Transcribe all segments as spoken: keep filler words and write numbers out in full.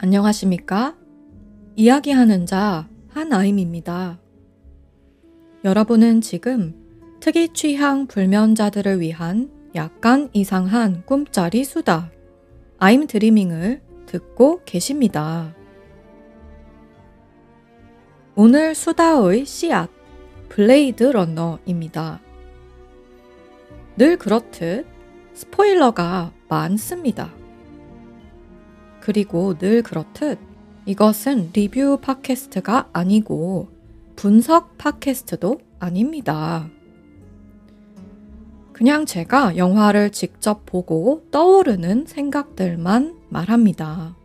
안녕하십니까? 이야기하는 자 한아임입니다. 여러분은 지금 특이 취향 불면자들을 위한 약간 이상한 꿈짜리 수다 아임 드리밍을 듣고 계십니다. 오늘 수다의 씨앗 블레이드 러너입니다. 늘 그렇듯 스포일러가 많습니다. 그리고 늘 그렇듯 이것은 리뷰 팟캐스트가 아니고 분석 팟캐스트도 아닙니다. 그냥 제가 영화를 직접 보고 떠오르는 생각들만 말합니다.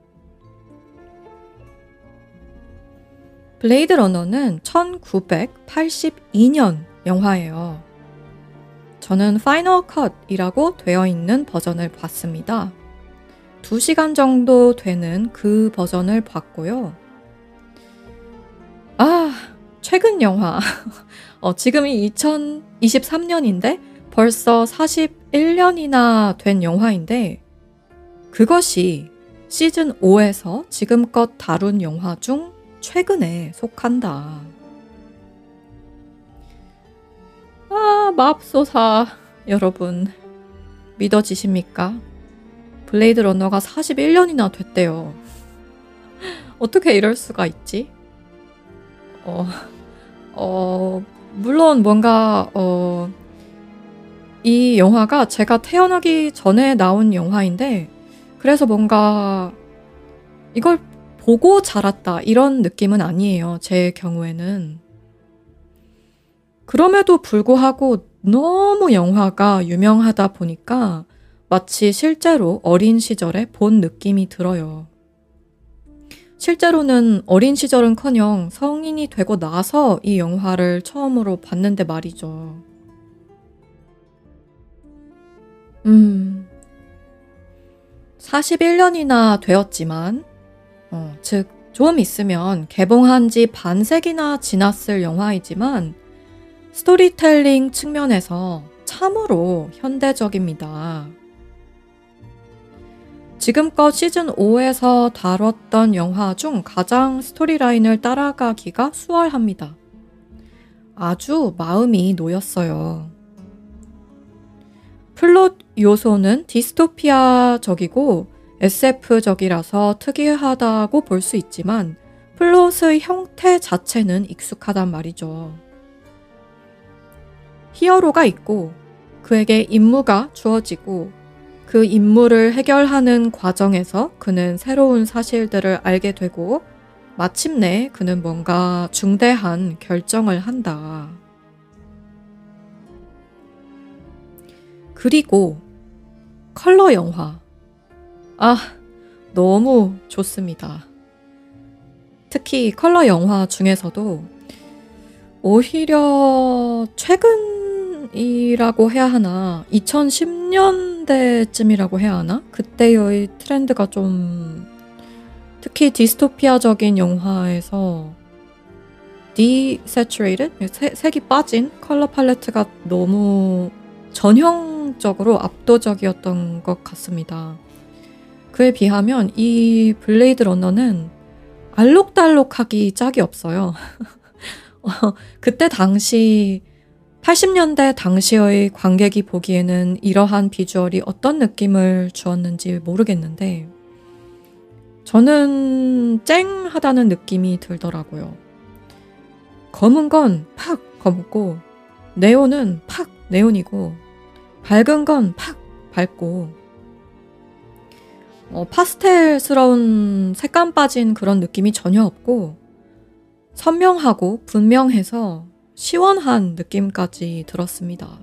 블레이드 러너는 천구백팔십이 년 영화예요. 저는 파이널 컷이라고 되어 있는 버전을 봤습니다. 두 시간 정도 되는 그 버전을 봤고요. 아, 최근 영화. 어, 지금이 이천이십삼 년인데 벌써 사십일 년이나 된 영화인데 그것이 시즌 오에서 지금껏 다룬 영화 중 최근에 속한다. 아, 맙소사. 여러분, 믿어지십니까? 블레이드 러너가 사십일 년이나 됐대요. 어떻게 이럴 수가 있지? 어, 어, 물론 뭔가, 어, 이 영화가 제가 태어나기 전에 나온 영화인데, 그래서 뭔가, 이걸 보고 자랐다, 이런 느낌은 아니에요. 제 경우에는. 그럼에도 불구하고 너무 영화가 유명하다 보니까, 마치 실제로 어린 시절에 본 느낌이 들어요. 실제로는 어린 시절은커녕 성인이 되고 나서 이 영화를 처음으로 봤는데 말이죠. 음, 사십일 년이나 되었지만, 어, 즉 좀 있으면 개봉한 지 반세기나 지났을 영화이지만 스토리텔링 측면에서 참으로 현대적입니다. 지금껏 시즌 오에서 다뤘던 영화 중 가장 스토리라인을 따라가기가 수월합니다. 아주 마음이 놓였어요. 플롯 요소는 디스토피아적이고 에스에프적이라서 특이하다고 볼 수 있지만 플롯의 형태 자체는 익숙하단 말이죠. 히어로가 있고 그에게 임무가 주어지고 그 임무를 해결하는 과정에서 그는 새로운 사실들을 알게 되고 마침내 그는 뭔가 중대한 결정을 한다. 그리고 컬러 영화. 아, 너무 좋습니다. 특히 컬러 영화 중에서도 오히려 최근이라고 해야 하나, 이천십 년대쯤이라고 해야 하나? 그때의 트렌드가 좀, 특히 디스토피아적인 영화에서 desaturated? 색이 빠진 컬러 팔레트가 너무 전형적으로 압도적이었던 것 같습니다. 그에 비하면 이 블레이드 러너는 알록달록하기 짝이 없어요. 어, 그때 당시 팔십 년대 당시의 관객이 보기에는 이러한 비주얼이 어떤 느낌을 주었는지 모르겠는데 저는 쨍하다는 느낌이 들더라고요. 검은 건 팍 검고 네온은 팍 네온이고 밝은 건 팍 밝고 어, 파스텔스러운 색감 빠진 그런 느낌이 전혀 없고 선명하고 분명해서 시원한 느낌까지 들었습니다.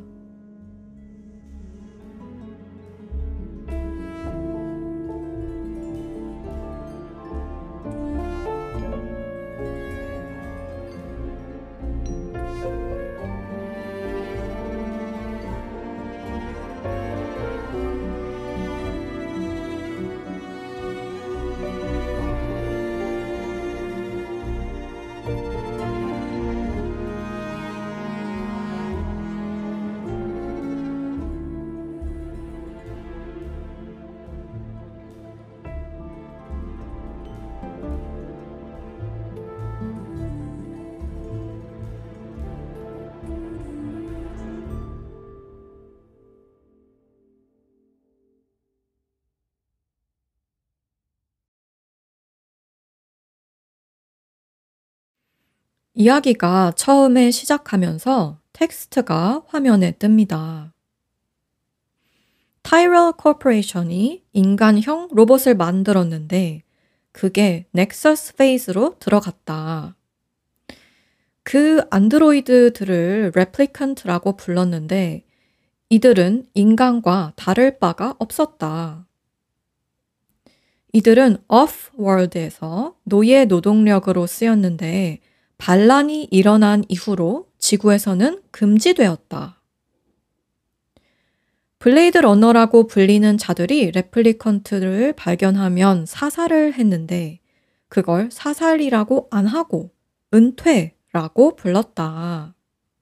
이야기가 처음에 시작하면서 텍스트가 화면에 뜹니다. 타이럴 코퍼레이션이 인간형 로봇을 만들었는데 그게 넥서스 페이즈로 들어갔다. 그 안드로이드들을 레플리컨트라고 불렀는데 이들은 인간과 다를 바가 없었다. 이들은 오프월드에서 노예 노동력으로 쓰였는데 반란이 일어난 이후로 지구에서는 금지되었다. 블레이드 러너라고 불리는 자들이 레플리컨트를 발견하면 사살을 했는데 그걸 사살이라고 안 하고 은퇴라고 불렀다.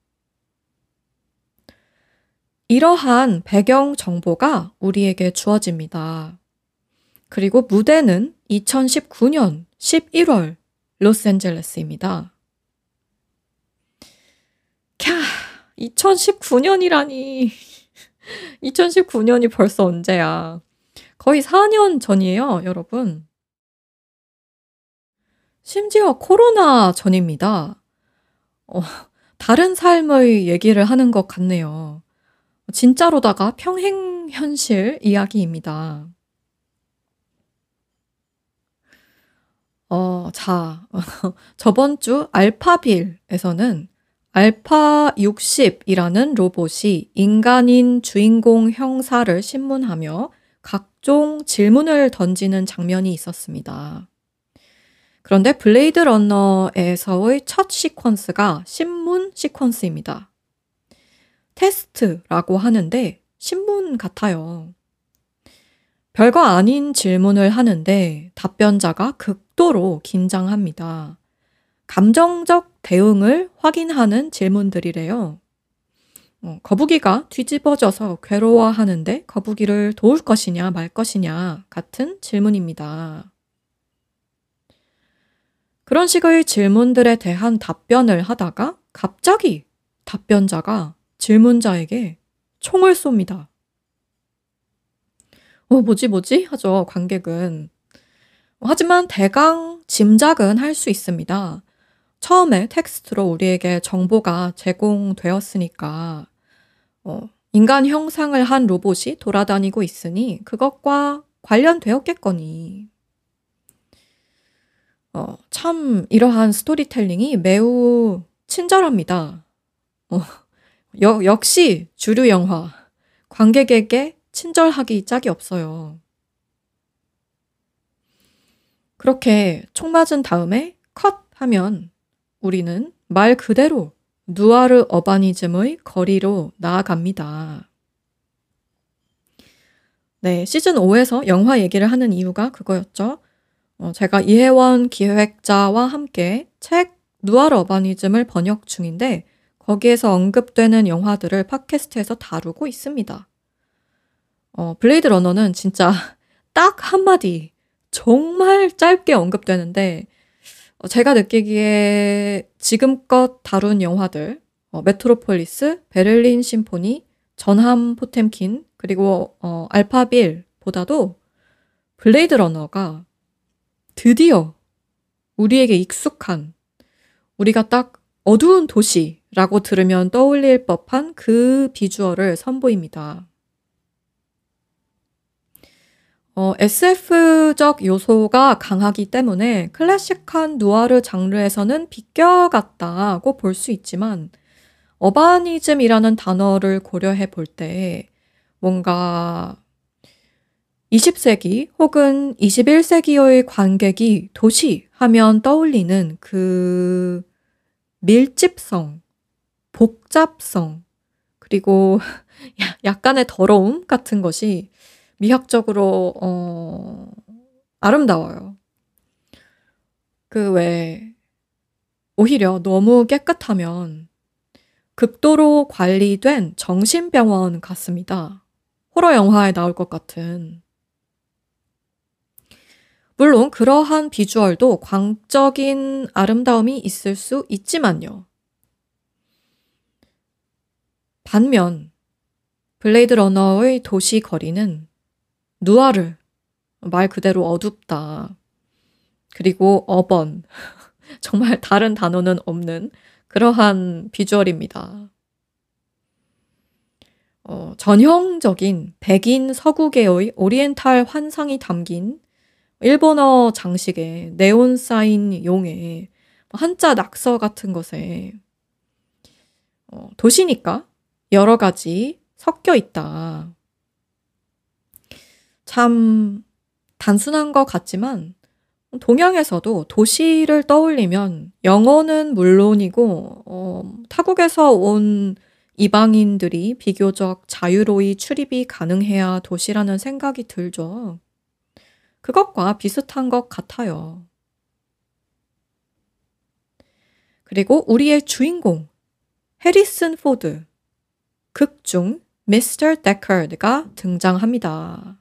이러한 배경 정보가 우리에게 주어집니다. 그리고 무대는 이천십구 년 십일월 로스앤젤레스입니다. 캬, 이천십구 년이라니. 이천십구 년이 벌써 언제야. 거의 사 년 전이에요, 여러분. 심지어 코로나 전입니다. 어, 다른 삶의 얘기를 하는 것 같네요. 진짜로다가 평행 현실 이야기입니다. 어, 자, 저번 주 알파빌에서는 알파 육십이라는 로봇이 인간인 주인공 형사를 신문하며 각종 질문을 던지는 장면이 있었습니다. 그런데 블레이드 러너에서의 첫 시퀀스가 신문 시퀀스입니다. 테스트라고 하는데 신문 같아요. 별거 아닌 질문을 하는데 답변자가 극도로 긴장합니다. 감정적 대응을 확인하는 질문들이래요. 어, 거북이가 뒤집어져서 괴로워하는데 거북이를 도울 것이냐 말 것이냐 같은 질문입니다. 그런 식의 질문들에 대한 답변을 하다가 갑자기 답변자가 질문자에게 총을 쏩니다. 어, 뭐지 뭐지 하죠, 관객은. 하지만 대강 짐작은 할 수 있습니다. 처음에 텍스트로 우리에게 정보가 제공되었으니까 어, 인간 형상을 한 로봇이 돌아다니고 있으니 그것과 관련되었겠거니. 어, 참 이러한 스토리텔링이 매우 친절합니다. 어, 여, 역시 주류 영화. 관객에게 친절하기 짝이 없어요. 그렇게 총 맞은 다음에 컷 하면 우리는 말 그대로 누아르 어바니즘의 거리로 나아갑니다. 네, 시즌 오에서 영화 얘기를 하는 이유가 그거였죠. 어, 제가 이혜원 기획자와 함께 책 누아르 어바니즘을 번역 중인데 거기에서 언급되는 영화들을 팟캐스트에서 다루고 있습니다. 어, 블레이드 러너는 진짜 딱 한마디 정말 짧게 언급되는데 어, 제가 느끼기에 지금껏 다룬 영화들 어, 메트로폴리스, 베를린 심포니, 전함 포템킨 그리고 어, 알파빌보다도 블레이드 러너가 드디어 우리에게 익숙한, 우리가 딱 어두운 도시라고 들으면 떠올릴 법한 그 비주얼을 선보입니다. 어, 에스에프적 요소가 강하기 때문에 클래식한 누아르 장르에서는 비껴갔다고 볼 수 있지만 어바니즘이라는 단어를 고려해 볼 때 뭔가 이십 세기 혹은 이십일 세기의 관객이 도시 하면 떠올리는 그 밀집성, 복잡성, 그리고 약간의 더러움 같은 것이 미학적으로 어, 아름다워요. 그 외에 오히려 너무 깨끗하면 극도로 관리된 정신병원 같습니다. 호러 영화에 나올 것 같은. 물론 그러한 비주얼도 광적인 아름다움이 있을 수 있지만요. 반면 블레이드 러너의 도시 거리는 누아르, 말 그대로 어둡다. 그리고 어번, 정말 다른 단어는 없는 그러한 비주얼입니다. 어, 전형적인 백인 서구계의 오리엔탈 환상이 담긴 일본어 장식에 네온 사인 용에 한자 낙서 같은 것에 어, 도시니까 여러 가지 섞여 있다. 참 단순한 것 같지만 동양에서도 도시를 떠올리면 영어는 물론이고 어, 타국에서 온 이방인들이 비교적 자유로이 출입이 가능해야 도시라는 생각이 들죠. 그것과 비슷한 것 같아요. 그리고 우리의 주인공 해리슨 포드, 극중 미스터 데커드가 등장합니다.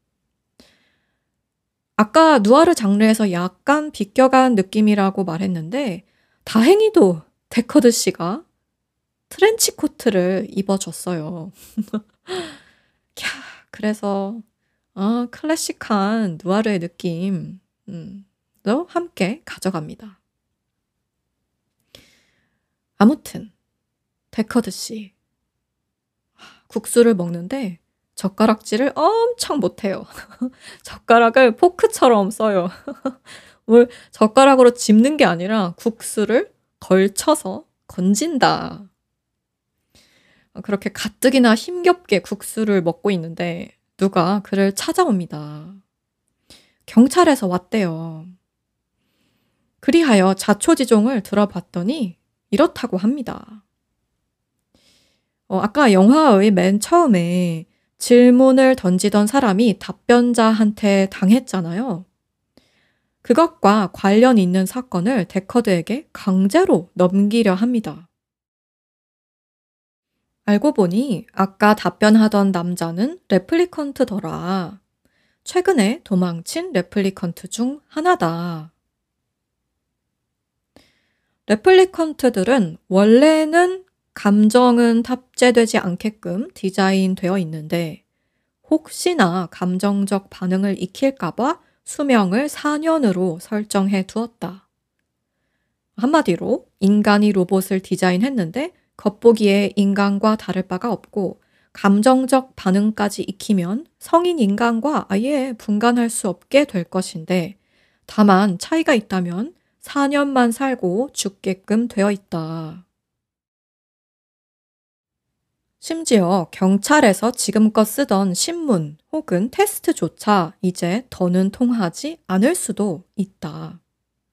아까 누아르 장르에서 약간 비껴간 느낌이라고 말했는데 다행히도 데커드 씨가 트렌치 코트를 입어줬어요. 캬, 그래서 아, 클래식한 누아르의 느낌 음, 도 함께 가져갑니다. 아무튼 데커드 씨 국수를 먹는데 젓가락질을 엄청 못해요. 젓가락을 포크처럼 써요. 뭘 젓가락으로 집는 게 아니라 국수를 걸쳐서 건진다. 그렇게 가뜩이나 힘겹게 국수를 먹고 있는데 누가 그를 찾아옵니다. 경찰에서 왔대요. 그리하여 자초지종을 들어봤더니 이렇다고 합니다. 어, 아까 영화의 맨 처음에 질문을 던지던 사람이 답변자한테 당했잖아요. 그것과 관련 있는 사건을 데커드에게 강제로 넘기려 합니다. 알고 보니 아까 답변하던 남자는 레플리컨트더라. 최근에 도망친 레플리컨트 중 하나다. 레플리컨트들은 원래는 감정은 탑재되지 않게끔 디자인되어 있는데 혹시나 감정적 반응을 익힐까봐 수명을 사 년으로 설정해 두었다. 한마디로 인간이 로봇을 디자인했는데 겉보기에 인간과 다를 바가 없고 감정적 반응까지 익히면 성인 인간과 아예 분간할 수 없게 될 것인데 다만 차이가 있다면 사 년만 살고 죽게끔 되어 있다. 심지어 경찰에서 지금껏 쓰던 신문 혹은 테스트조차 이제 더는 통하지 않을 수도 있다.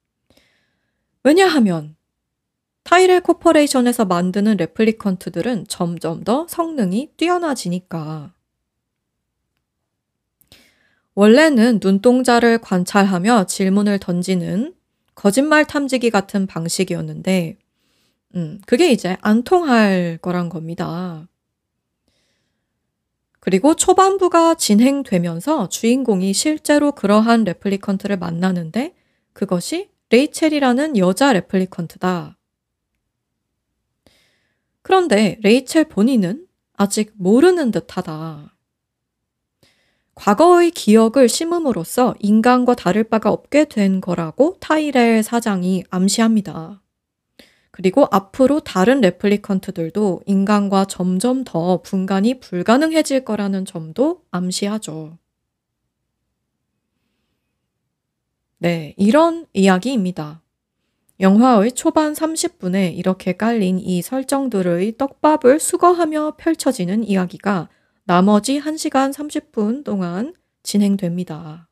왜냐하면 타이렐 코퍼레이션에서 만드는 레플리컨트들은 점점 더 성능이 뛰어나지니까. 원래는 눈동자를 관찰하며 질문을 던지는 거짓말 탐지기 같은 방식이었는데 음, 그게 이제 안 통할 거란 겁니다. 그리고 초반부가 진행되면서 주인공이 실제로 그러한 레플리컨트를 만나는데 그것이 레이첼이라는 여자 레플리컨트다. 그런데 레이첼 본인은 아직 모르는 듯하다. 과거의 기억을 심음으로써 인간과 다를 바가 없게 된 거라고 타이렐 사장이 암시합니다. 그리고 앞으로 다른 레플리컨트들도 인간과 점점 더 분간이 불가능해질 거라는 점도 암시하죠. 네, 이런 이야기입니다. 영화의 초반 삼십 분에 이렇게 깔린 이 설정들의 떡밥을 수거하며 펼쳐지는 이야기가 나머지 한 시간 삼십 분 동안 진행됩니다.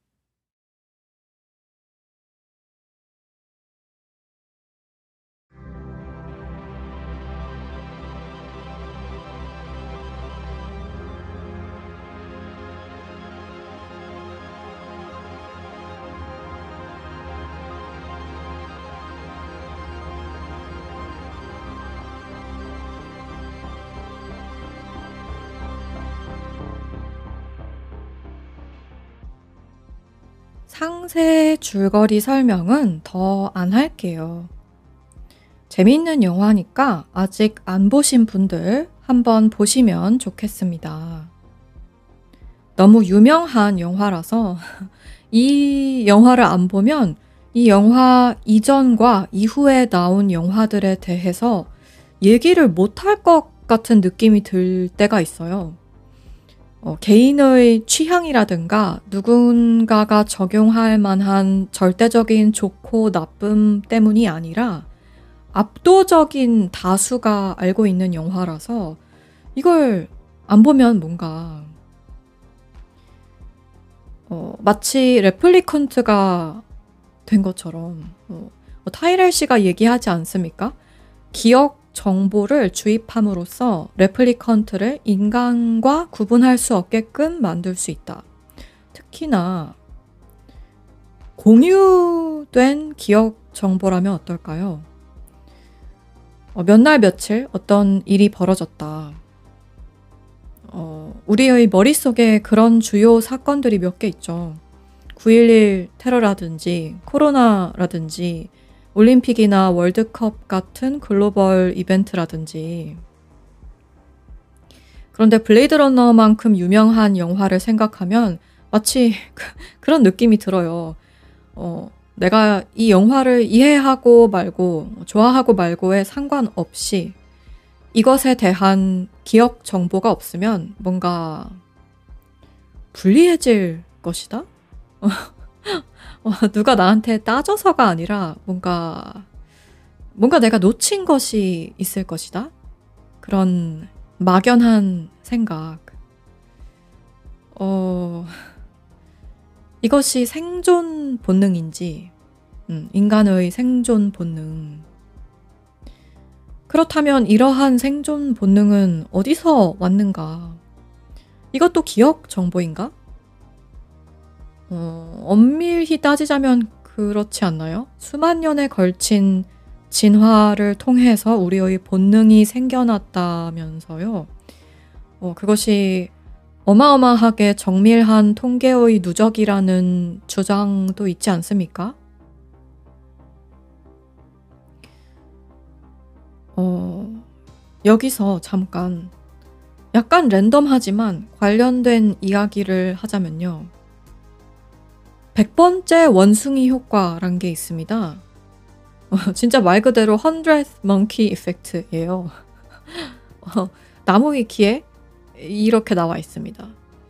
상세 줄거리 설명은 더 안 할게요. 재미있는 영화니까 아직 안 보신 분들 한번 보시면 좋겠습니다. 너무 유명한 영화라서 이 영화를 안 보면 이 영화 이전과 이후에 나온 영화들에 대해서 얘기를 못할 것 같은 느낌이 들 때가 있어요. 어, 개인의 취향이라든가 누군가가 적용할 만한 절대적인 좋고 나쁨 때문이 아니라 압도적인 다수가 알고 있는 영화라서 이걸 안 보면 뭔가 어, 마치 레플리컨트가 된 것처럼 어, 뭐 타이렐 씨가 얘기하지 않습니까? 기억 정보를 주입함으로써 레플리컨트를 인간과 구분할 수 없게끔 만들 수 있다. 특히나 공유된 기억 정보라면 어떨까요? 어, 몇 날 며칠 어떤 일이 벌어졌다. 어, 우리의 머릿속에 그런 주요 사건들이 몇 개 있죠. 구일일 테러라든지 코로나라든지 올림픽이나 월드컵 같은 글로벌 이벤트라든지. 그런데 블레이드 러너만큼 유명한 영화를 생각하면 마치 그, 그런 느낌이 들어요. 어, 내가 이 영화를 이해하고 말고 좋아하고 말고에 상관없이 이것에 대한 기억 정보가 없으면 뭔가 불리해질 것이다? 어, 누가 나한테 따져서가 아니라 뭔가 뭔가 내가 놓친 것이 있을 것이다? 그런 막연한 생각. 어, 이것이 생존 본능인지 음, 인간의 생존 본능. 그렇다면 이러한 생존 본능은 어디서 왔는가? 이것도 기억 정보인가? 어, 엄밀히 따지자면 그렇지 않나요? 수만 년에 걸친 진화를 통해서 우리의 본능이 생겨났다면서요. 어, 그것이 어마어마하게 정밀한 통계의 누적이라는 주장도 있지 않습니까? 어, 여기서 잠깐 약간 랜덤하지만 관련된 이야기를 하자면요. 백 번째 원숭이 효과란 게 있습니다. 어, 진짜 말 그대로 hundredth monkey effect예요. 어, 나무위키에 이렇게 나와 있습니다.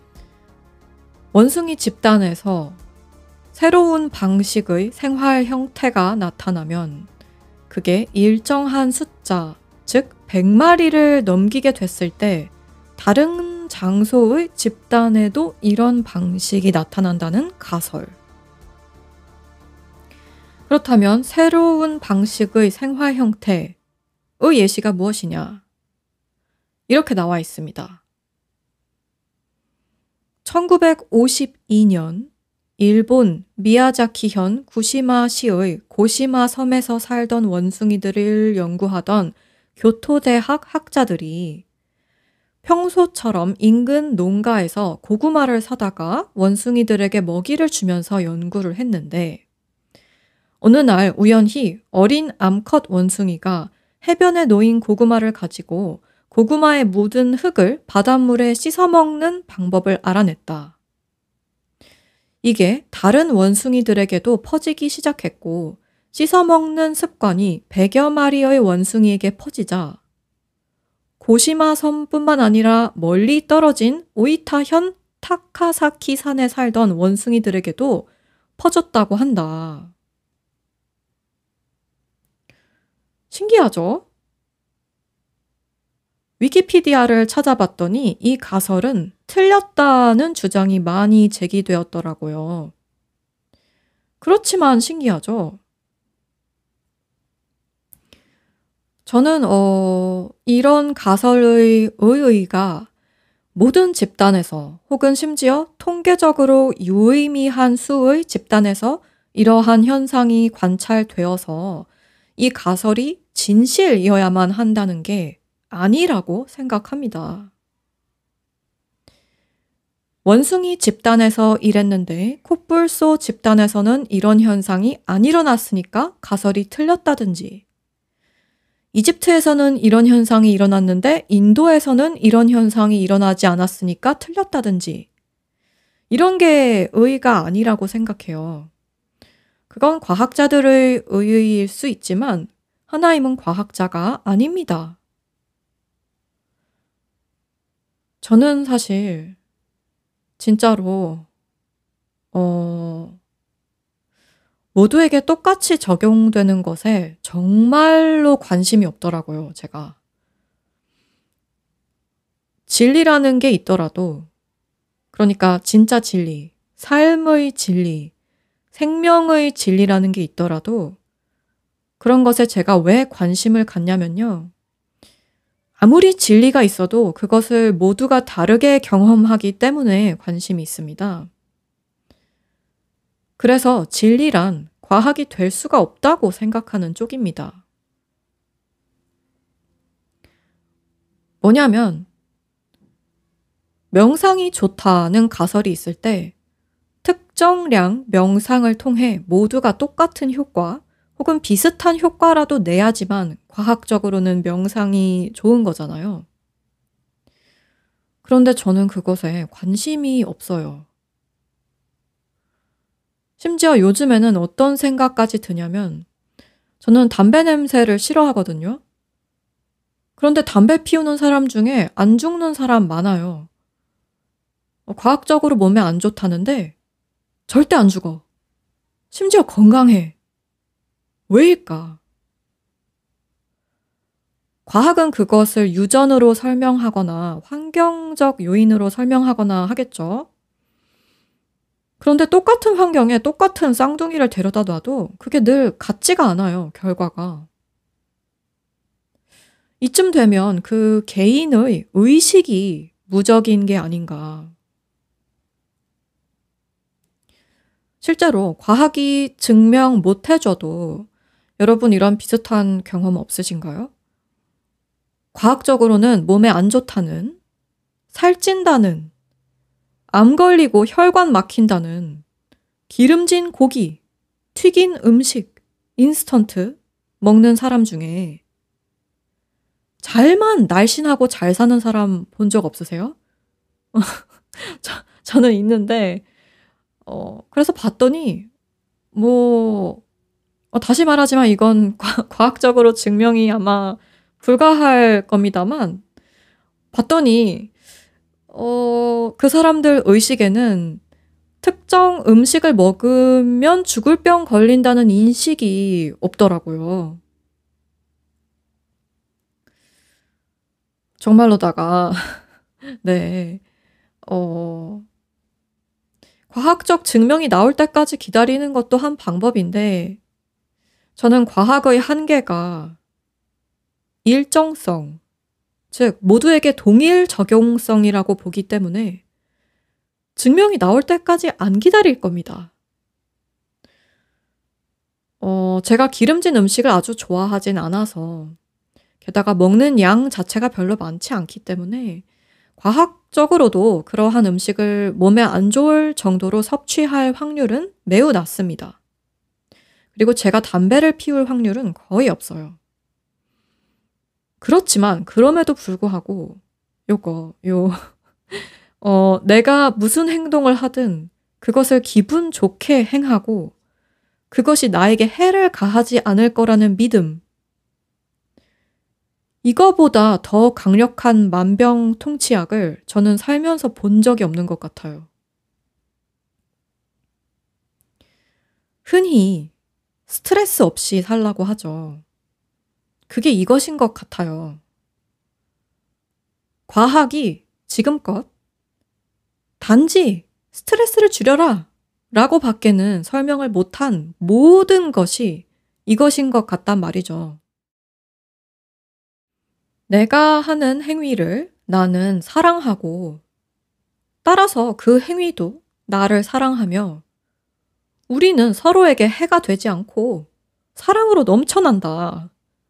원숭이 집단에서 새로운 방식의 생활 형태가 나타나면 그게 일정한 숫자, 즉 백 마리를 넘기게 됐을 때 다른 장소의 집단에도 이런 방식이 나타난다는 가설. 그렇다면 새로운 방식의 생활 형태의 예시가 무엇이냐? 이렇게 나와 있습니다. 천구백오십이 년 일본 미야자키현 구시마시의 고시마 섬에서 살던 원숭이들을 연구하던 교토대학 학자들이 평소처럼 인근 농가에서 고구마를 사다가 원숭이들에게 먹이를 주면서 연구를 했는데 어느 날 우연히 어린 암컷 원숭이가 해변에 놓인 고구마를 가지고 고구마에 묻은 흙을 바닷물에 씻어 먹는 방법을 알아냈다. 이게 다른 원숭이들에게도 퍼지기 시작했고 씻어 먹는 습관이 백여 마리의 원숭이에게 퍼지자 고시마 섬뿐만 아니라 멀리 떨어진 오이타현 타카사키 산에 살던 원숭이들에게도 퍼졌다고 한다. 신기하죠? 위키피디아를 찾아봤더니 이 가설은 틀렸다는 주장이 많이 제기되었더라고요. 그렇지만 신기하죠? 저는 어, 이런 가설의 의의가 모든 집단에서 혹은 심지어 통계적으로 유의미한 수의 집단에서 이러한 현상이 관찰되어서 이 가설이 진실이어야만 한다는 게 아니라고 생각합니다. 원숭이 집단에서 이랬는데 코뿔소 집단에서는 이런 현상이 안 일어났으니까 가설이 틀렸다든지 이집트에서는 이런 현상이 일어났는데 인도에서는 이런 현상이 일어나지 않았으니까 틀렸다든지 이런 게 의의가 아니라고 생각해요. 그건 과학자들의 의의일 수 있지만 하나님은 과학자가 아닙니다. 저는 사실 진짜로 어 모두에게 똑같이 적용되는 것에 정말로 관심이 없더라고요, 제가. 진리라는 게 있더라도, 그러니까 진짜 진리, 삶의 진리, 생명의 진리라는 게 있더라도 그런 것에 제가 왜 관심을 갖냐면요. 아무리 진리가 있어도 그것을 모두가 다르게 경험하기 때문에 관심이 있습니다. 그래서 진리란 과학이 될 수가 없다고 생각하는 쪽입니다. 뭐냐면 명상이 좋다는 가설이 있을 때 특정량 명상을 통해 모두가 똑같은 효과 혹은 비슷한 효과라도 내야지만 과학적으로는 명상이 좋은 거잖아요. 그런데 저는 그것에 관심이 없어요. 심지어 요즘에는 어떤 생각까지 드냐면 저는 담배 냄새를 싫어하거든요. 그런데 담배 피우는 사람 중에 안 죽는 사람 많아요. 어, 과학적으로 몸에 안 좋다는데 절대 안 죽어. 심지어 건강해. 왜일까? 과학은 그것을 유전으로 설명하거나 환경적 요인으로 설명하거나 하겠죠. 그런데 똑같은 환경에 똑같은 쌍둥이를 데려다 놔도 그게 늘 같지가 않아요, 결과가. 이쯤 되면 그 개인의 의식이 무적인 게 아닌가. 실제로 과학이 증명 못 해줘도 여러분 이런 비슷한 경험 없으신가요? 과학적으로는 몸에 안 좋다는, 살찐다는, 암 걸리고 혈관 막힌다는, 기름진 고기, 튀긴 음식, 인스턴트 먹는 사람 중에 잘만 날씬하고 잘 사는 사람 본 적 없으세요? 저, 저는 있는데 어, 그래서 봤더니 뭐 어, 다시 말하지만 이건 과, 과학적으로 증명이 아마 불가할 겁니다만 봤더니 어, 그 사람들 의식에는 특정 음식을 먹으면 죽을 병 걸린다는 인식이 없더라고요. 정말로다가 네. 어, 과학적 증명이 나올 때까지 기다리는 것도 한 방법인데 저는 과학의 한계가 일정성, 즉 모두에게 동일 적용성이라고 보기 때문에 증명이 나올 때까지 안 기다릴 겁니다. 어, 제가 기름진 음식을 아주 좋아하진 않아서 게다가 먹는 양 자체가 별로 많지 않기 때문에 과학적으로도 그러한 음식을 몸에 안 좋을 정도로 섭취할 확률은 매우 낮습니다. 그리고 제가 담배를 피울 확률은 거의 없어요. 그렇지만 그럼에도 불구하고 요거 요 어, 내가 무슨 행동을 하든 그것을 기분 좋게 행하고 그것이 나에게 해를 가하지 않을 거라는 믿음, 이거보다 더 강력한 만병통치약을 저는 살면서 본 적이 없는 것 같아요. 흔히 스트레스 없이 살라고 하죠. 그게 이것인 것 같아요. 과학이 지금껏 단지 스트레스를 줄여라 라고 밖에는 설명을 못한 모든 것이 이것인 것 같단 말이죠. 내가 하는 행위를 나는 사랑하고 따라서 그 행위도 나를 사랑하며 우리는 서로에게 해가 되지 않고 사랑으로 넘쳐난다.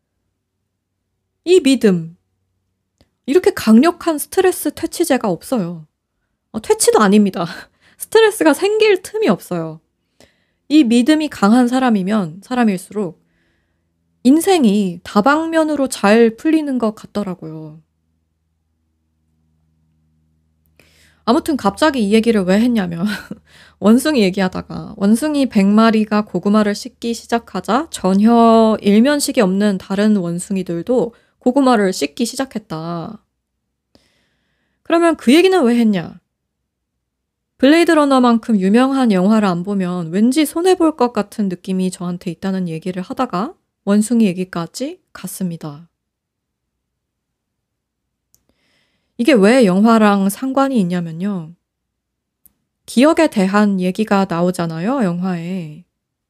이 믿음, 이렇게 강력한 스트레스 퇴치제가 없어요. 어, 퇴치도 아닙니다. 스트레스가 생길 틈이 없어요. 이 믿음이 강한 사람이면 사람일수록 인생이 다방면으로 잘 풀리는 것 같더라고요. 아무튼 갑자기 이 얘기를 왜 했냐면 원숭이 얘기하다가 원숭이 백 마리가 고구마를 씹기 시작하자 전혀 일면식이 없는 다른 원숭이들도 고구마를 씹기 시작했다. 그러면 그 얘기는 왜 했냐? 블레이드 러너만큼 유명한 영화를 안 보면 왠지 손해볼 것 같은 느낌이 저한테 있다는 얘기를 하다가 원숭이 얘기까지 갔습니다. 이게 왜 영화랑 상관이 있냐면요. 기억에 대한 얘기가 나오잖아요, 영화에.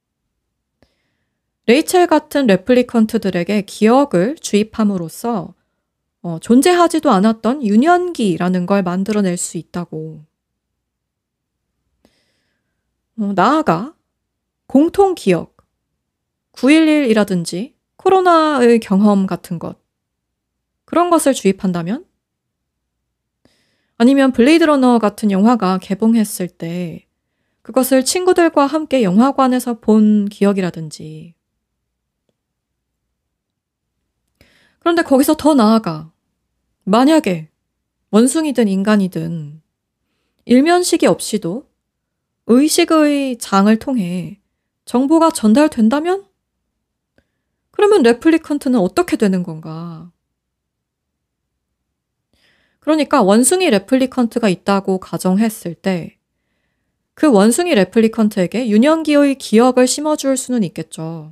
레이첼 같은 레플리컨트들에게 기억을 주입함으로써 어, 존재하지도 않았던 유년기라는 걸 만들어낼 수 있다고. 어, 나아가 공통 기억, 구일일이라든지 코로나의 경험 같은 것, 그런 것을 주입한다면? 아니면 블레이드 러너 같은 영화가 개봉했을 때 그것을 친구들과 함께 영화관에서 본 기억이라든지. 그런데 거기서 더 나아가 만약에 원숭이든 인간이든 일면식이 없이도 의식의 장을 통해 정보가 전달된다면? 그러면 레플리컨트는 어떻게 되는 건가? 그러니까 원숭이 레플리컨트가 있다고 가정했을 때 그 원숭이 레플리컨트에게 유년기의 기억을 심어줄 수는 있겠죠.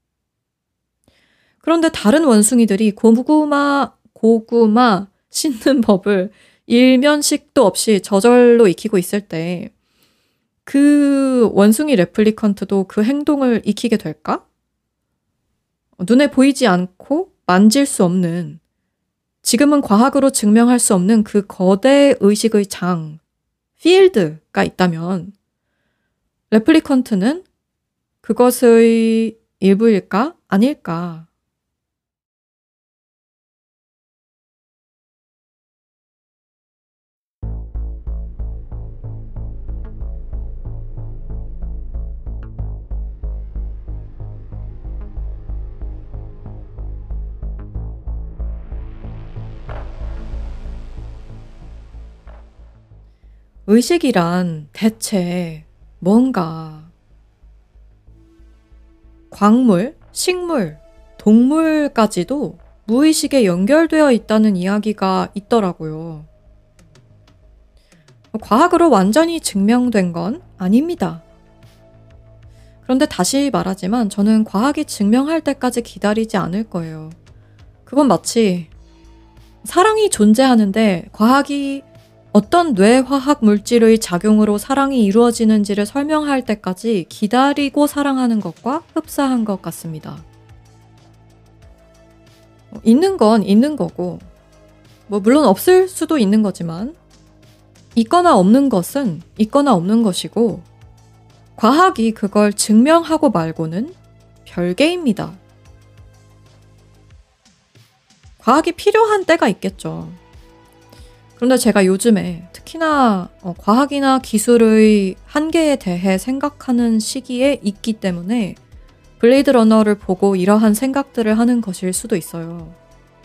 그런데 다른 원숭이들이 고구마, 고구마 씹는 법을 일면식도 없이 저절로 익히고 있을 때 그 원숭이 레플리컨트도 그 행동을 익히게 될까? 눈에 보이지 않고 만질 수 없는, 지금은 과학으로 증명할 수 없는 그 거대 의식의 장, 필드가 있다면 레플리컨트는 그것의 일부일까? 아닐까? 의식이란 대체 뭔가? 광물, 식물, 동물까지도 무의식에 연결되어 있다는 이야기가 있더라고요. 과학으로 완전히 증명된 건 아닙니다. 그런데 다시 말하지만 저는 과학이 증명할 때까지 기다리지 않을 거예요. 그건 마치 사랑이 존재하는데 과학이 어떤 뇌화학 물질의 작용으로 사랑이 이루어지는지를 설명할 때까지 기다리고 사랑하는 것과 흡사한 것 같습니다. 있는 건 있는 거고, 뭐 물론 없을 수도 있는 거지만 있거나 없는 것은 있거나 없는 것이고 과학이 그걸 증명하고 말고는 별개입니다. 과학이 필요한 때가 있겠죠. 그런데 제가 요즘에 특히나 어, 과학이나 기술의 한계에 대해 생각하는 시기에 있기 때문에 블레이드 러너를 보고 이러한 생각들을 하는 것일 수도 있어요.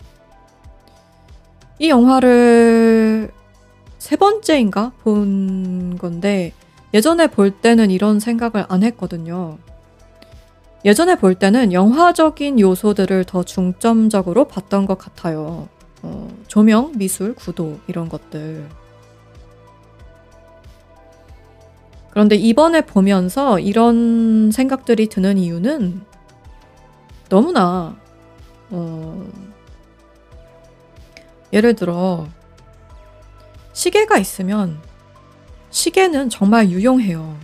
이 영화를 세 번째인가 본 건데 예전에 볼 때는 이런 생각을 안 했거든요. 예전에 볼 때는 영화적인 요소들을 더 중점적으로 봤던 것 같아요. 어, 조명, 미술, 구도 이런 것들. 그런데 이번에 보면서 이런 생각들이 드는 이유는 너무나 어, 예를 들어 시계가 있으면 시계는 정말 유용해요.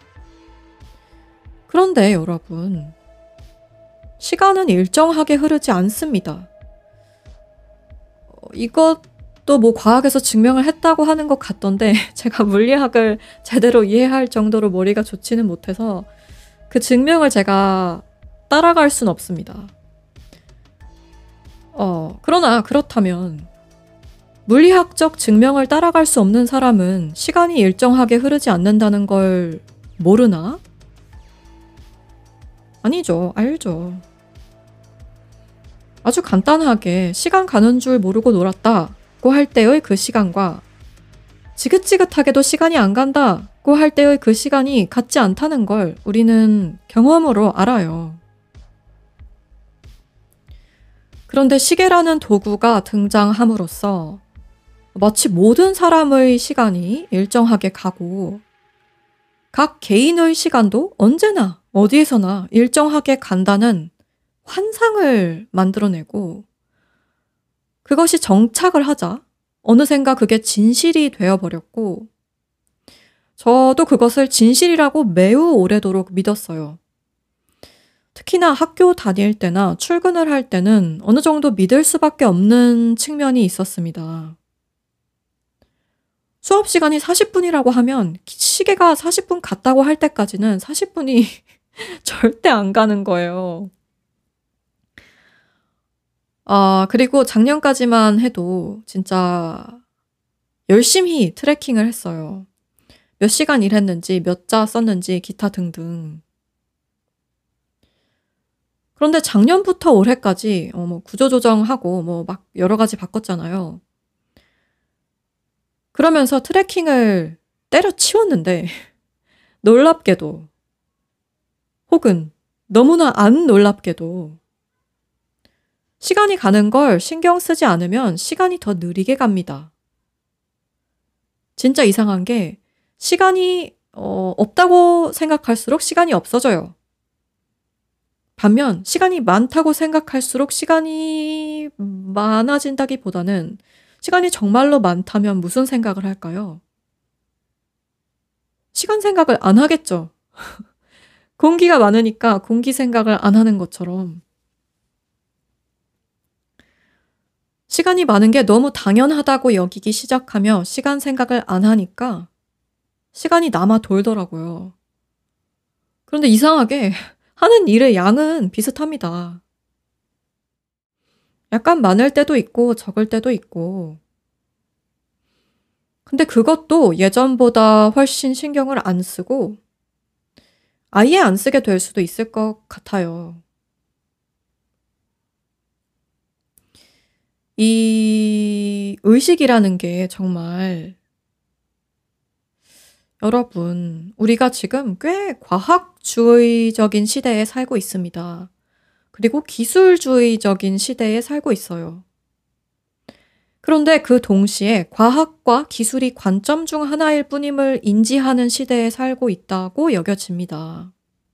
그런데 여러분, 시간은 일정하게 흐르지 않습니다. 어, 이것도 뭐 과학에서 증명을 했다고 하는 것 같던데 제가 물리학을 제대로 이해할 정도로 머리가 좋지는 못해서 그 증명을 제가 따라갈 순 없습니다. 어, 그러나 그렇다면 물리학적 증명을 따라갈 수 없는 사람은 시간이 일정하게 흐르지 않는다는 걸 모르나? 아니죠. 알죠. 아주 간단하게 시간 가는 줄 모르고 놀았다고 할 때의 그 시간과 지긋지긋하게도 시간이 안 간다고 할 때의 그 시간이 같지 않다는 걸 우리는 경험으로 알아요. 그런데 시계라는 도구가 등장함으로써 마치 모든 사람의 시간이 일정하게 가고 각 개인의 시간도 언제나 어디에서나 일정하게 간다는 환상을 만들어내고 그것이 정착을 하자 어느샌가 그게 진실이 되어버렸고 저도 그것을 진실이라고 매우 오래도록 믿었어요. 특히나 학교 다닐 때나 출근을 할 때는 어느 정도 믿을 수밖에 없는 측면이 있었습니다. 수업 시간이 사십 분이라고 하면 시계가 사십 분 갔다고 할 때까지는 사십 분이 절대 안 가는 거예요. 아, 그리고 작년까지만 해도 진짜 열심히 트래킹을 했어요. 몇 시간 일했는지, 몇 자 썼는지, 기타 등등. 그런데 작년부터 올해까지 어, 뭐 구조조정하고 뭐 막 여러 가지 바꿨잖아요. 그러면서 트래킹을 때려치웠는데 놀랍게도 혹은 너무나 안 놀랍게도 시간이 가는 걸 신경 쓰지 않으면 시간이 더 느리게 갑니다. 진짜 이상한 게 시간이 어, 없다고 생각할수록 시간이 없어져요. 반면 시간이 많다고 생각할수록 시간이 많아진다기보다는 시간이 정말로 많다면 무슨 생각을 할까요? 시간 생각을 안 하겠죠. 공기가 많으니까 공기 생각을 안 하는 것처럼 시간이 많은 게 너무 당연하다고 여기기 시작하며 시간 생각을 안 하니까 시간이 남아 돌더라고요. 그런데 이상하게 하는 일의 양은 비슷합니다. 약간 많을 때도 있고 적을 때도 있고. 근데 그것도 예전보다 훨씬 신경을 안 쓰고 아예 안 쓰게 될 수도 있을 것 같아요. 이 의식이라는 게 정말 여러분, 우리가 지금 꽤 과학주의적인 시대에 살고 있습니다. 그리고 기술주의적인 시대에 살고 있어요. 그런데 그 동시에 과학과 기술이 관점 중 하나일 뿐임을 인지하는 시대에 살고 있다고 여겨집니다.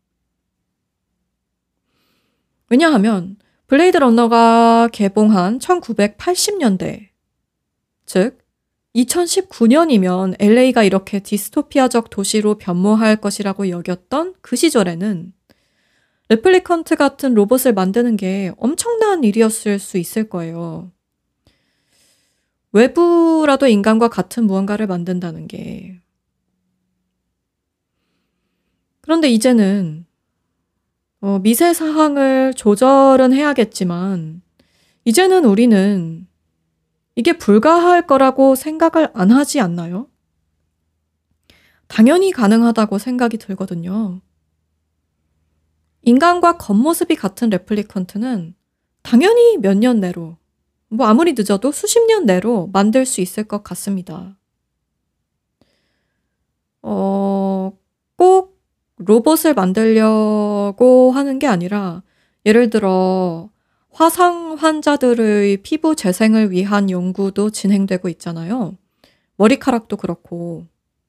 왜냐하면 블레이드 러너가 개봉한 천구백팔십 년대, 즉 이천십구 년이면 엘에이가 이렇게 디스토피아적 도시로 변모할 것이라고 여겼던 그 시절에는 레플리컨트 같은 로봇을 만드는 게 엄청난 일이었을 수 있을 거예요. 외부라도 인간과 같은 무언가를 만든다는 게. 그런데 이제는 어, 미세 사항을 조절은 해야겠지만 이제는 우리는 이게 불가할 거라고 생각을 안 하지 않나요? 당연히 가능하다고 생각이 들거든요. 인간과 겉모습이 같은 레플리컨트는 당연히 몇 년 내로, 뭐 아무리 늦어도 수십 년 내로 만들 수 있을 것 같습니다. 어, 꼭 로봇을 만들려고 하는 게 아니라 예를 들어 화상 환자들의 피부 재생을 위한 연구도 진행되고 있잖아요. 머리카락도 그렇고.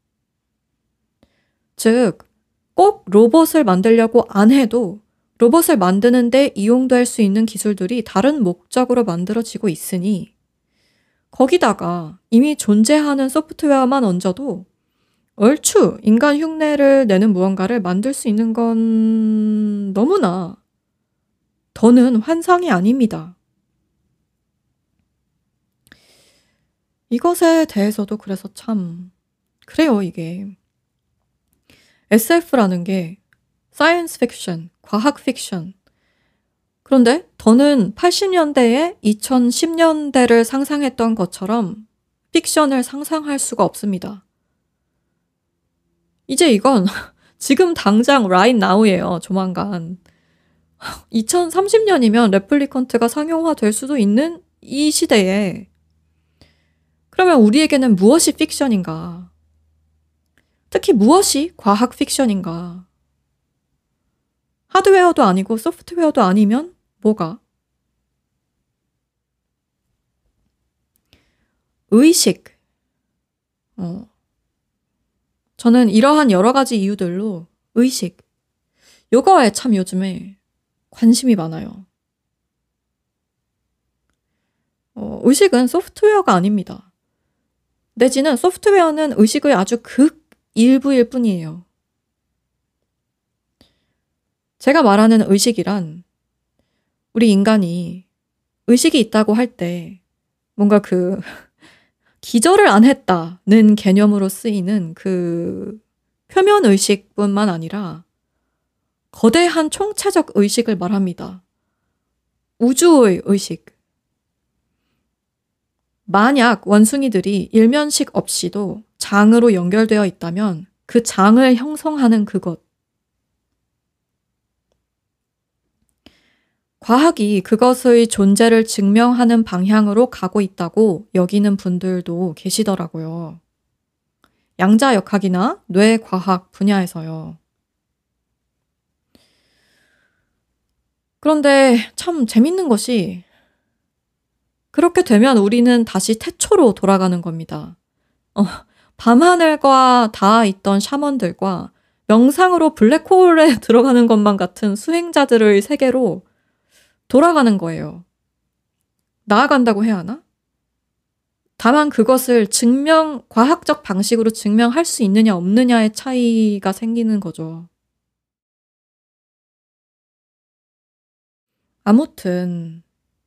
즉, 꼭 로봇을 만들려고 안 해도 로봇을 만드는 데 이용될 수 있는 기술들이 다른 목적으로 만들어지고 있으니 거기다가 이미 존재하는 소프트웨어만 얹어도 얼추 인간 흉내를 내는 무언가를 만들 수 있는 건 너무나 더는 환상이 아닙니다. 이것에 대해서도 그래서 참 그래요, 이게. 에스에프라는 게 사이언스 픽션, 과학 픽션. 그런데 더는 팔십 년대에 이천십 년대를 상상했던 것처럼 픽션을 상상할 수가 없습니다. 이제 이건 지금 당장 right now예요, 조만간. 이천삼십 년이면 레플리컨트가 상용화 될 수도 있는 이 시대에 그러면 우리에게는 무엇이 픽션인가? 특히 무엇이 과학 픽션인가? 하드웨어도 아니고 소프트웨어도 아니면 뭐가? 의식. 어. 저는 이러한 여러 가지 이유들로 의식. 요거에 참 요즘에 관심이 많아요. 어, 의식은 소프트웨어가 아닙니다. 내지는 소프트웨어는 의식의 아주 극 일부일 뿐이에요. 제가 말하는 의식이란 우리 인간이 의식이 있다고 할 때 뭔가 그 기절을 안 했다는 개념으로 쓰이는 그 표면 의식뿐만 아니라 거대한 총체적 의식을 말합니다. 우주의 의식. 만약 원숭이들이 일면식 없이도 장으로 연결되어 있다면 그 장을 형성하는 그것. 과학이 그것의 존재를 증명하는 방향으로 가고 있다고 여기는 분들도 계시더라고요. 양자역학이나 뇌과학 분야에서요. 그런데 참 재밌는 것이 그렇게 되면 우리는 다시 태초로 돌아가는 겁니다. 어, 밤하늘과 닿아 있던 샤먼들과 명상으로 블랙홀에 들어가는 것만 같은 수행자들의 세계로 돌아가는 거예요. 나아간다고 해야 하나? 다만 그것을 증명, 과학적 방식으로 증명할 수 있느냐 없느냐의 차이가 생기는 거죠. 아무튼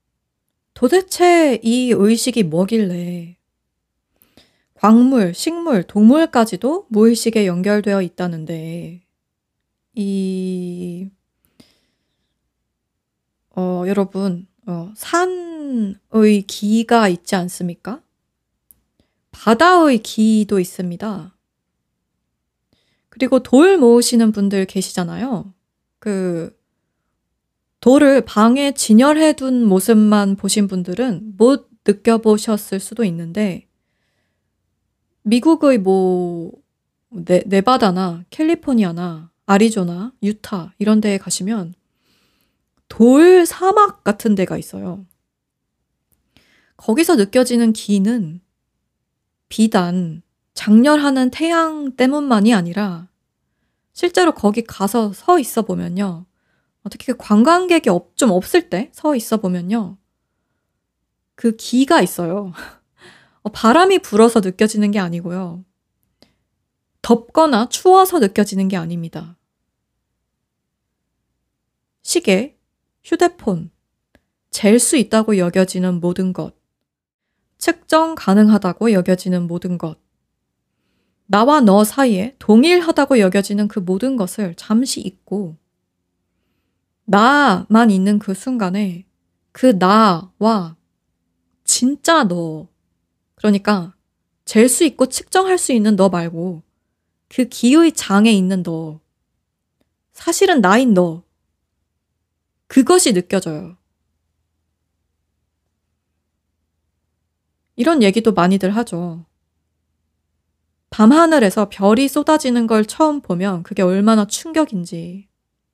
도대체 이 의식이 뭐길래 광물, 식물, 동물까지도 무의식에 연결되어 있다는데 이 어, 여러분 어, 산의 기가 있지 않습니까? 바다의 기도 있습니다. 그리고 돌 모으시는 분들 계시잖아요. 그 돌을 방에 진열해 둔 모습만 보신 분들은 못 느껴보셨을 수도 있는데 미국의 뭐 네, 네바다나 캘리포니아나 아리조나, 유타 이런 데에 가시면 돌 사막 같은 데가 있어요. 거기서 느껴지는 기는 비단 장렬하는 태양 때문만이 아니라 실제로 거기 가서 서 있어 보면요. 특히 관광객이 없, 좀 없을 때 서 있어 보면요. 그 기가 있어요. 바람이 불어서 느껴지는 게 아니고요. 덥거나 추워서 느껴지는 게 아닙니다. 시계, 휴대폰, 잴 수 있다고 여겨지는 모든 것, 측정 가능하다고 여겨지는 모든 것, 나와 너 사이에 동일하다고 여겨지는 그 모든 것을 잠시 잊고 나만 있는 그 순간에 그 나와 진짜 너, 그러니까 잴 수 있고 측정할 수 있는 너 말고 그 기의 장에 있는 너, 사실은 나인 너, 그것이 느껴져요. 이런 얘기도 많이들 하죠. 밤하늘에서 별이 쏟아지는 걸 처음 보면 그게 얼마나 충격인지.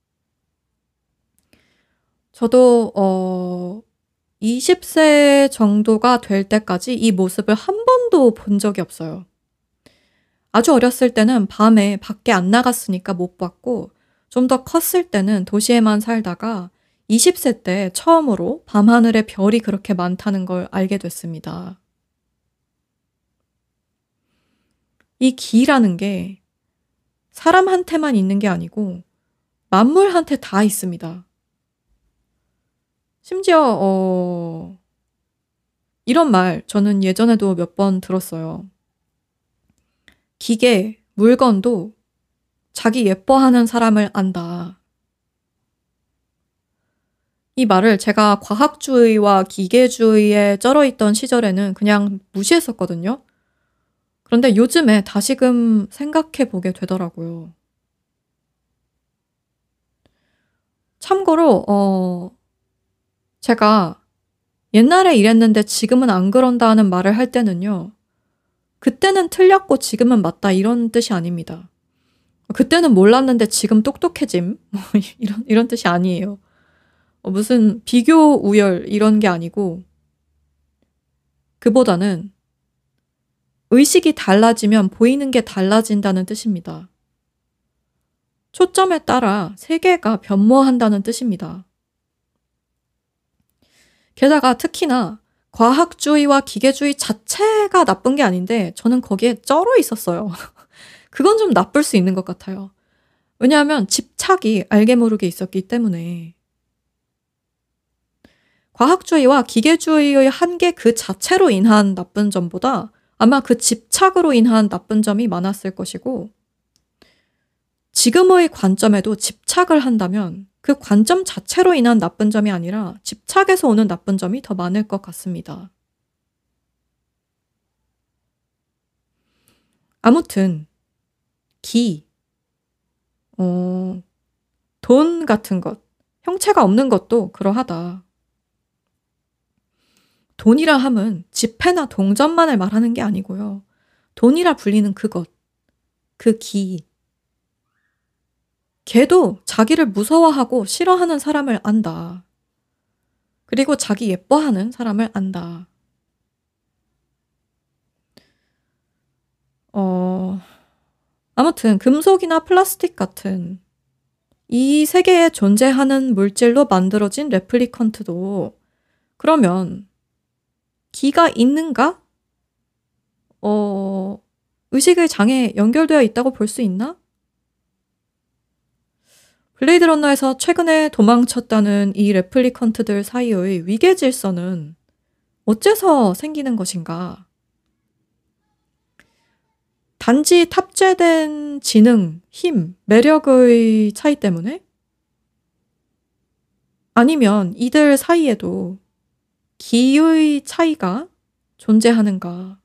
저도 어, 이십 세 정도가 될 때까지 이 모습을 한 번도 본 적이 없어요. 아주 어렸을 때는 밤에 밖에 안 나갔으니까 못 봤고 좀 더 컸을 때는 도시에만 살다가 이십 세 때 처음으로 밤하늘에 별이 그렇게 많다는 걸 알게 됐습니다. 이 기라는 게 사람한테만 있는 게 아니고 만물한테 다 있습니다. 심지어 어, 이런 말 저는 예전에도 몇 번 들었어요. 기계, 물건도 자기 예뻐하는 사람을 안다. 이 말을 제가 과학주의와 기계주의에 쩔어있던 시절에는 그냥 무시했었거든요. 그런데 요즘에 다시금 생각해 보게 되더라고요. 참고로 어, 제가 옛날에 이랬는데 지금은 안 그런다는 말을 할 때는요. 그때는 틀렸고 지금은 맞다 이런 뜻이 아닙니다. 그때는 몰랐는데 지금 똑똑해짐 뭐 이런 이런 뜻이 아니에요. 어, 무슨 비교 우열 이런 게 아니고 그보다는 의식이 달라지면 보이는 게 달라진다는 뜻입니다. 초점에 따라 세계가 변모한다는 뜻입니다. 게다가 특히나 과학주의와 기계주의 자체가 나쁜 게 아닌데 저는 거기에 쩔어 있었어요. 그건 좀 나쁠 수 있는 것 같아요. 왜냐하면 집착이 알게 모르게 있었기 때문에. 과학주의와 기계주의의 한계 그 자체로 인한 나쁜 점보다 아마 그 집착으로 인한 나쁜 점이 많았을 것이고 지금의 관점에도 집착을 한다면 그 관점 자체로 인한 나쁜 점이 아니라 집착에서 오는 나쁜 점이 더 많을 것 같습니다. 아무튼 기, 어, 돈 같은 것, 형체가 없는 것도 그러하다. 돈이라 함은 지폐나 동전만을 말하는 게 아니고요. 돈이라 불리는 그것, 그 기. 걔도 자기를 무서워하고 싫어하는 사람을 안다. 그리고 자기 예뻐하는 사람을 안다. 어, 아무튼 금속이나 플라스틱 같은 이 세계에 존재하는 물질로 만들어진 레플리컨트도 그러면 기가 있는가? 어, 의식의 장에 연결되어 있다고 볼 수 있나? 블레이드 러너에서 최근에 도망쳤다는 이 레플리컨트들 사이의 위계 질서는 어째서 생기는 것인가? 단지 탑재된 지능, 힘, 매력의 차이 때문에? 아니면 이들 사이에도 기의 차이가 존재하는가?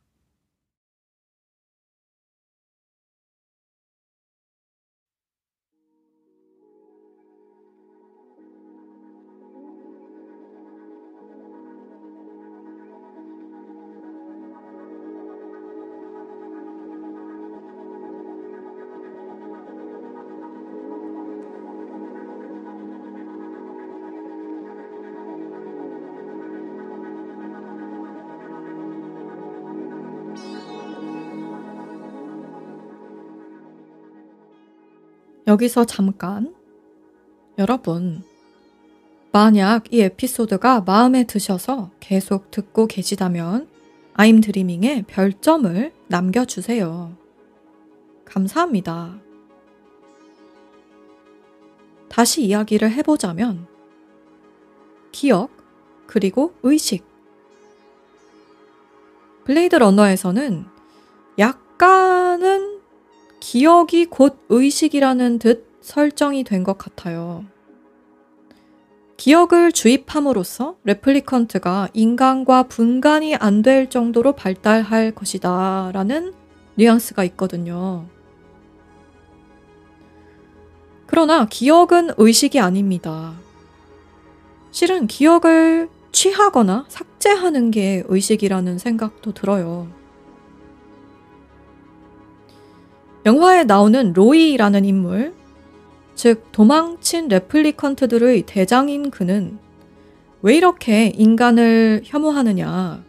여기서 잠깐. 여러분, 만약 이 에피소드가 마음에 드셔서 계속 듣고 계시다면 I'm Dreaming에 별점을 남겨주세요. 감사합니다. 다시 이야기를 해보자면 기억 그리고 의식. 블레이드 러너에서는 약간은 기억이 곧 의식이라는 듯 설정이 된 것 같아요. 기억을 주입함으로써 레플리컨트가 인간과 분간이 안 될 정도로 발달할 것이다 라는 뉘앙스가 있거든요. 그러나 기억은 의식이 아닙니다. 실은 기억을 취하거나 삭제하는 게 의식이라는 생각도 들어요. 영화에 나오는 로이라는 인물, 즉 도망친 레플리컨트들의 대장인 그는 왜 이렇게 인간을 혐오하느냐?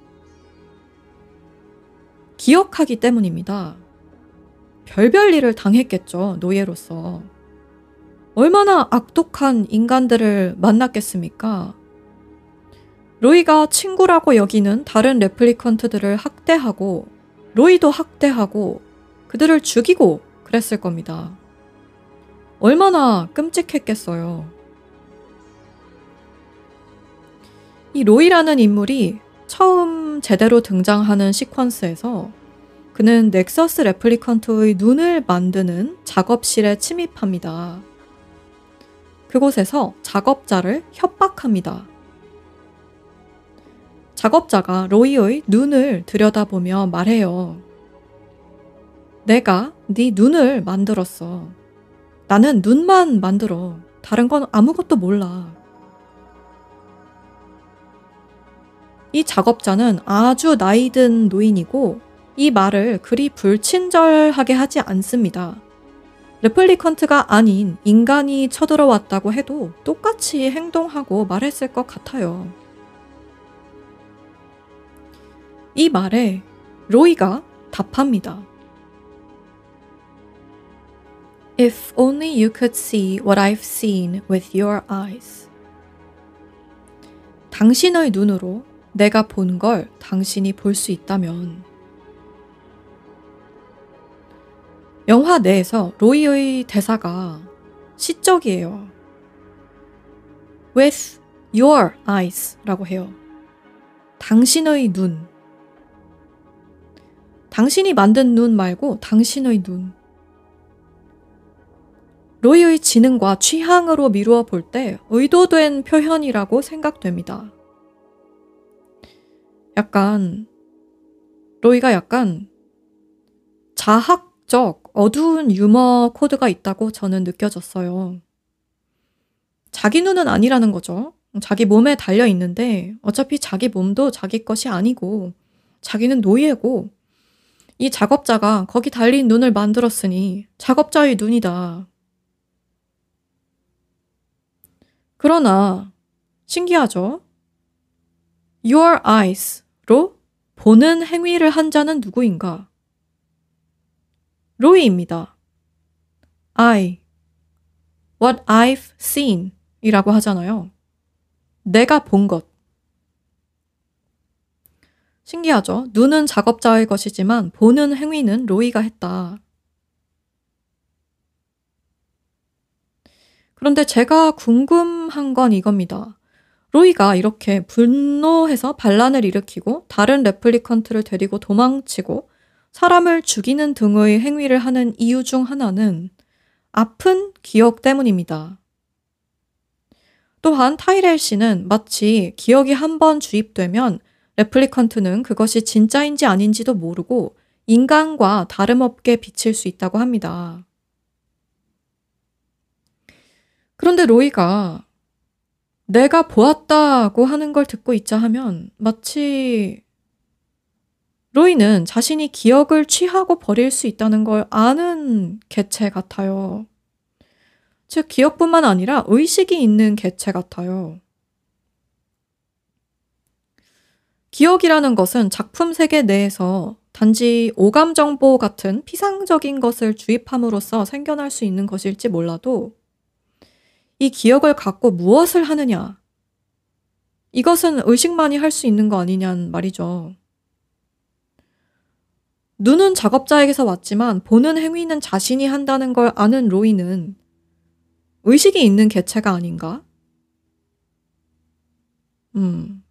기억하기 때문입니다. 별별 일을 당했겠죠, 노예로서. 얼마나 악독한 인간들을 만났겠습니까? 로이가 친구라고 여기는 다른 레플리컨트들을 학대하고 로이도 학대하고 그들을 죽이고 그랬을 겁니다. 얼마나 끔찍했겠어요. 이 로이라는 인물이 처음 제대로 등장하는 시퀀스에서 그는 넥서스 레플리컨트의 눈을 만드는 작업실에 침입합니다. 그곳에서 작업자를 협박합니다. 작업자가 로이의 눈을 들여다보며 말해요. 내가 네 눈을 만들었어. 나는 눈만 만들어. 다른 건 아무것도 몰라. 이 작업자는 아주 나이든 노인이고 이 말을 그리 불친절하게 하지 않습니다. 레플리컨트가 아닌 인간이 쳐들어왔다고 해도 똑같이 행동하고 말했을 것 같아요. 이 말에 로이가 답합니다. If only you could see what I've seen with your eyes. 당신의 눈으로 내가 본 걸 당신이 볼 수 있다면. 영화 내에서 로이의 대사가 시적이에요. With your eyes 라고 해요. 당신의 눈. 당신이 만든 눈 말고 당신의 눈. 로이의 지능과 취향으로 미루어 볼 때 의도된 표현이라고 생각됩니다. 약간 로이가 약간 자학적 어두운 유머 코드가 있다고 저는 느껴졌어요. 자기 눈은 아니라는 거죠. 자기 몸에 달려 있는데 어차피 자기 몸도 자기 것이 아니고 자기는 노예고 이 작업자가 거기 달린 눈을 만들었으니 작업자의 눈이다. 그러나 신기하죠? Your eyes로 보는 행위를 한 자는 누구인가? 로이입니다. I, what I've seen 이라고 하잖아요. 내가 본 것. 신기하죠? 눈은 작업자의 것이지만 보는 행위는 로이가 했다. 그런데 제가 궁금한 건 이겁니다. 로이가 이렇게 분노해서 반란을 일으키고 다른 레플리컨트를 데리고 도망치고 사람을 죽이는 등의 행위를 하는 이유 중 하나는 아픈 기억 때문입니다. 또한 타이렐 씨는 마치 기억이 한 번 주입되면 레플리컨트는 그것이 진짜인지 아닌지도 모르고 인간과 다름없게 비칠 수 있다고 합니다. 그런데 로이가 내가 보았다고 하는 걸 듣고 있자 하면 마치 로이는 자신이 기억을 취하고 버릴 수 있다는 걸 아는 개체 같아요. 즉 기억뿐만 아니라 의식이 있는 개체 같아요. 기억이라는 것은 작품 세계 내에서 단지 오감 정보 같은 피상적인 것을 주입함으로써 생겨날 수 있는 것일지 몰라도 이 기억을 갖고 무엇을 하느냐? 이것은 의식만이 할 수 있는 거 아니냔 말이죠. 눈은 작업자에게서 왔지만 보는 행위는 자신이 한다는 걸 아는 로이는 의식이 있는 개체가 아닌가? 음.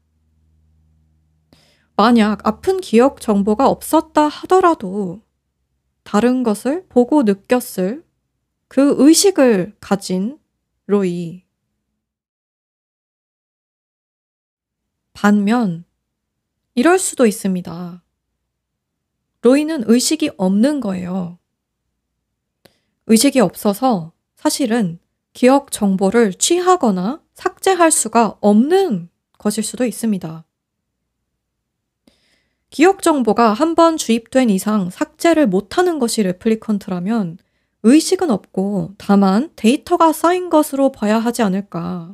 만약 아픈 기억 정보가 없었다 하더라도 다른 것을 보고 느꼈을 그 의식을 가진 로이. 반면 이럴 수도 있습니다. 로이는 의식이 없는 거예요. 의식이 없어서 사실은 기억 정보를 취하거나 삭제할 수가 없는 것일 수도 있습니다. 기억 정보가 한 번 주입된 이상 삭제를 못하는 것이 레플리컨트라면 의식은 없고 다만 데이터가 쌓인 것으로 봐야 하지 않을까.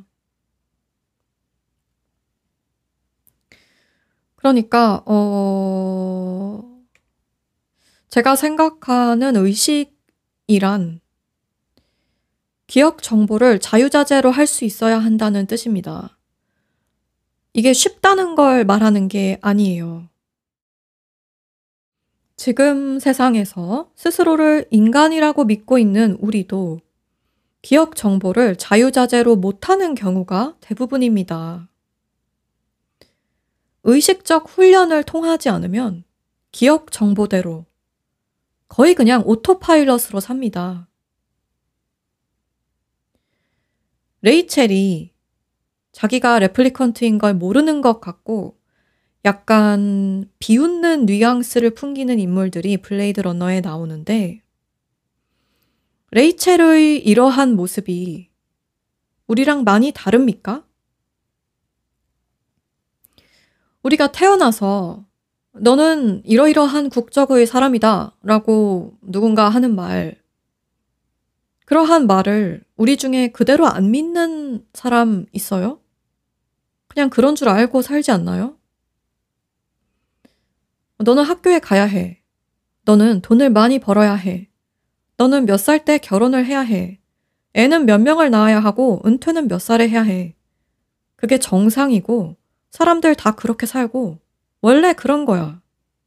그러니까 어... 제가 생각하는 의식이란 기억 정보를 자유자재로 할 수 있어야 한다는 뜻입니다. 이게 쉽다는 걸 말하는 게 아니에요. 지금 세상에서 스스로를 인간이라고 믿고 있는 우리도 기억 정보를 자유자재로 못하는 경우가 대부분입니다. 의식적 훈련을 통하지 않으면 기억 정보대로 거의 그냥 오토파일럿으로 삽니다. 레이첼이 자기가 레플리컨트인 걸 모르는 것 같고 약간 비웃는 뉘앙스를 풍기는 인물들이 블레이드 러너에 나오는데 레이첼의 이러한 모습이 우리랑 많이 다릅니까? 우리가 태어나서 너는 이러이러한 국적의 사람이다 라고 누군가 하는 말, 그러한 말을 우리 중에 그대로 안 믿는 사람 있어요? 그냥 그런 줄 알고 살지 않나요? 너는 학교에 가야 해. 너는 돈을 많이 벌어야 해. 너는 몇 살 때 결혼을 해야 해. 애는 몇 명을 낳아야 하고 은퇴는 몇 살에 해야 해. 그게 정상이고 사람들 다 그렇게 살고 원래 그런 거야.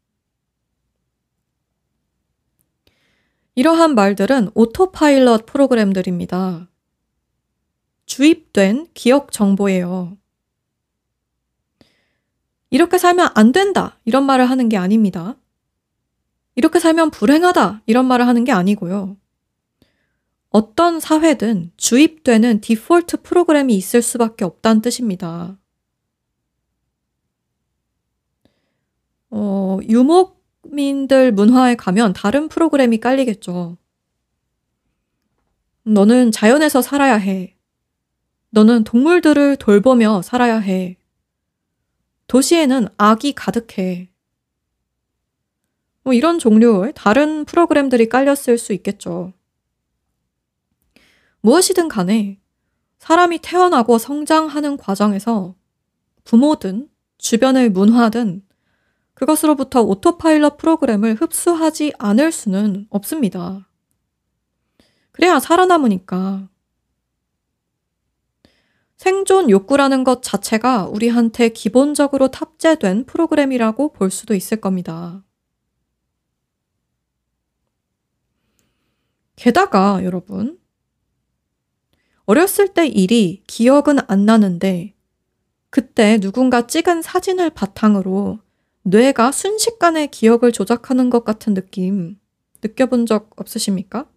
이러한 말들은 오토파일럿 프로그램들입니다. 주입된 기억 정보예요. 이렇게 살면 안 된다 이런 말을 하는 게 아닙니다. 이렇게 살면 불행하다 이런 말을 하는 게 아니고요. 어떤 사회든 주입되는 디폴트 프로그램이 있을 수밖에 없다는 뜻입니다. 어, 유목민들 문화에 가면 다른 프로그램이 깔리겠죠. 너는 자연에서 살아야 해. 너는 동물들을 돌보며 살아야 해. 도시에는 악이 가득해. 뭐 이런 종류의 다른 프로그램들이 깔렸을 수 있겠죠. 무엇이든 간에 사람이 태어나고 성장하는 과정에서 부모든 주변의 문화든 그것으로부터 오토파일럿 프로그램을 흡수하지 않을 수는 없습니다. 그래야 살아남으니까. 생존 욕구라는 것 자체가 우리한테 기본적으로 탑재된 프로그램이라고 볼 수도 있을 겁니다. 게다가 여러분, 어렸을 때 일이 기억은 안 나는데 그때 누군가 찍은 사진을 바탕으로 뇌가 순식간에 기억을 조작하는 것 같은 느낌 느껴본 적 없으십니까?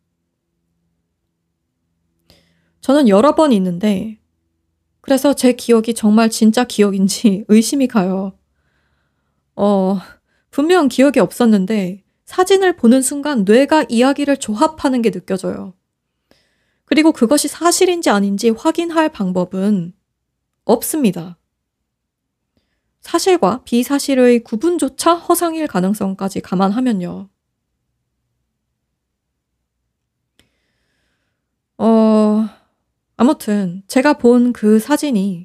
저는 여러 번 있는데 그래서 제 기억이 정말 진짜 기억인지 의심이 가요. 어, 분명 기억이 없었는데 사진을 보는 순간 뇌가 이야기를 조합하는 게 느껴져요. 그리고 그것이 사실인지 아닌지 확인할 방법은 없습니다. 사실과 비사실의 구분조차 허상일 가능성까지 감안하면요. 어, 아무튼 제가 본 그 사진이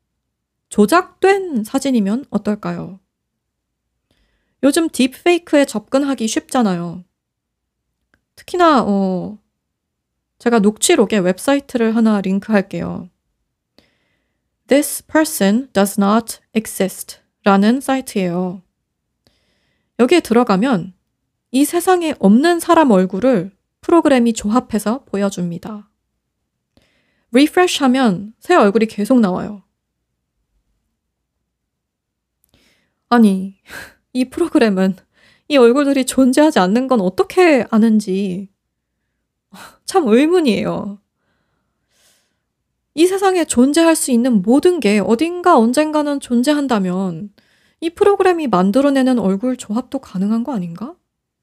조작된 사진이면 어떨까요? 요즘 딥페이크에 접근하기 쉽잖아요. 특히나 어, 제가 녹취록에 웹사이트를 하나 링크할게요. This person does not exist 라는 사이트예요. 여기에 들어가면 이 세상에 없는 사람 얼굴을 프로그램이 조합해서 보여줍니다. 리프레시 하면 새 얼굴이 계속 나와요. 아니, 이 프로그램은 이 얼굴들이 존재하지 않는 건 어떻게 아는지 참 의문이에요. 이 세상에 존재할 수 있는 모든 게 어딘가 언젠가는 존재한다면 이 프로그램이 만들어내는 얼굴 조합도 가능한 거 아닌가?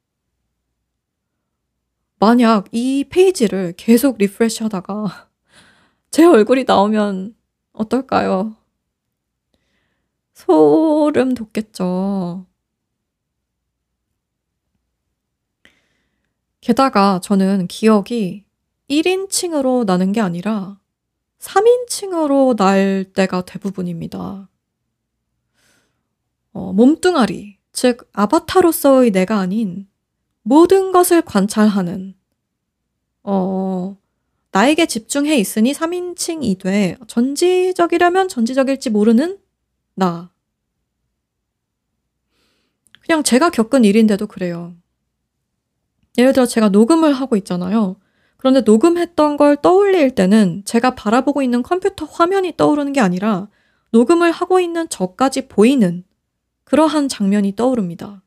만약 이 페이지를 계속 리프레시 하다가 제 얼굴이 나오면 어떨까요? 소름 돋겠죠. 게다가 저는 기억이 일 인칭으로 나는 게 아니라 삼 인칭으로 날 때가 대부분입니다. 어, 몸뚱아리, 즉 아바타로서의 내가 아닌 모든 것을 관찰하는 어, 나에게 집중해 있으니 삼 인칭이 돼 전지적이라면 전지적일지 모르는 나. 그냥 제가 겪은 일인데도 그래요. 예를 들어 제가 녹음을 하고 있잖아요. 그런데 녹음했던 걸 떠올릴 때는 제가 바라보고 있는 컴퓨터 화면이 떠오르는 게 아니라 녹음을 하고 있는 저까지 보이는 그러한 장면이 떠오릅니다.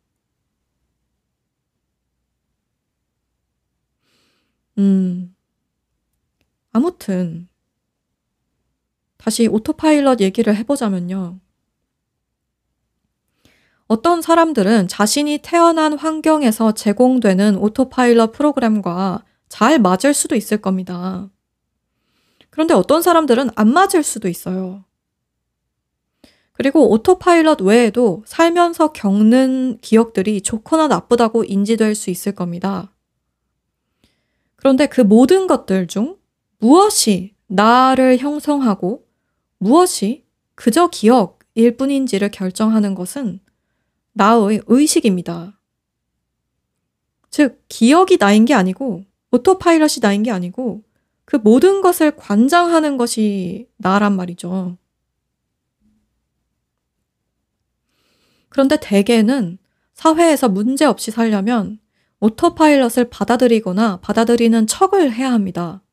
음, 아무튼 다시 오토파일럿 얘기를 해보자면요. 어떤 사람들은 자신이 태어난 환경에서 제공되는 오토파일럿 프로그램과 잘 맞을 수도 있을 겁니다. 그런데 어떤 사람들은 안 맞을 수도 있어요. 그리고 오토파일럿 외에도 살면서 겪는 기억들이 좋거나 나쁘다고 인지될 수 있을 겁니다. 그런데 그 모든 것들 중 무엇이 나를 형성하고 무엇이 그저 기억일 뿐인지를 결정하는 것은 나의 의식입니다. 즉, 기억이 나인 게 아니고 오토파일럿이 나인 게 아니고 그 모든 것을 관장하는 것이 나란 말이죠. 그런데 대개는 사회에서 문제없이 살려면 오토파일럿을 받아들이거나 받아들이는 척을 해야 합니다.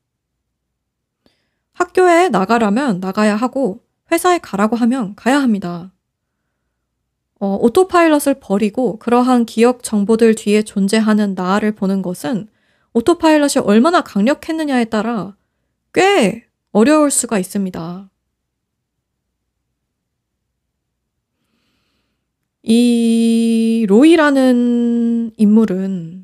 학교에 나가라면 나가야 하고 회사에 가라고 하면 가야 합니다. 어, 오토파일럿을 버리고 그러한 기억 정보들 뒤에 존재하는 나를 보는 것은 오토파일럿이 얼마나 강력했느냐에 따라 꽤 어려울 수가 있습니다. 이 로이라는 인물은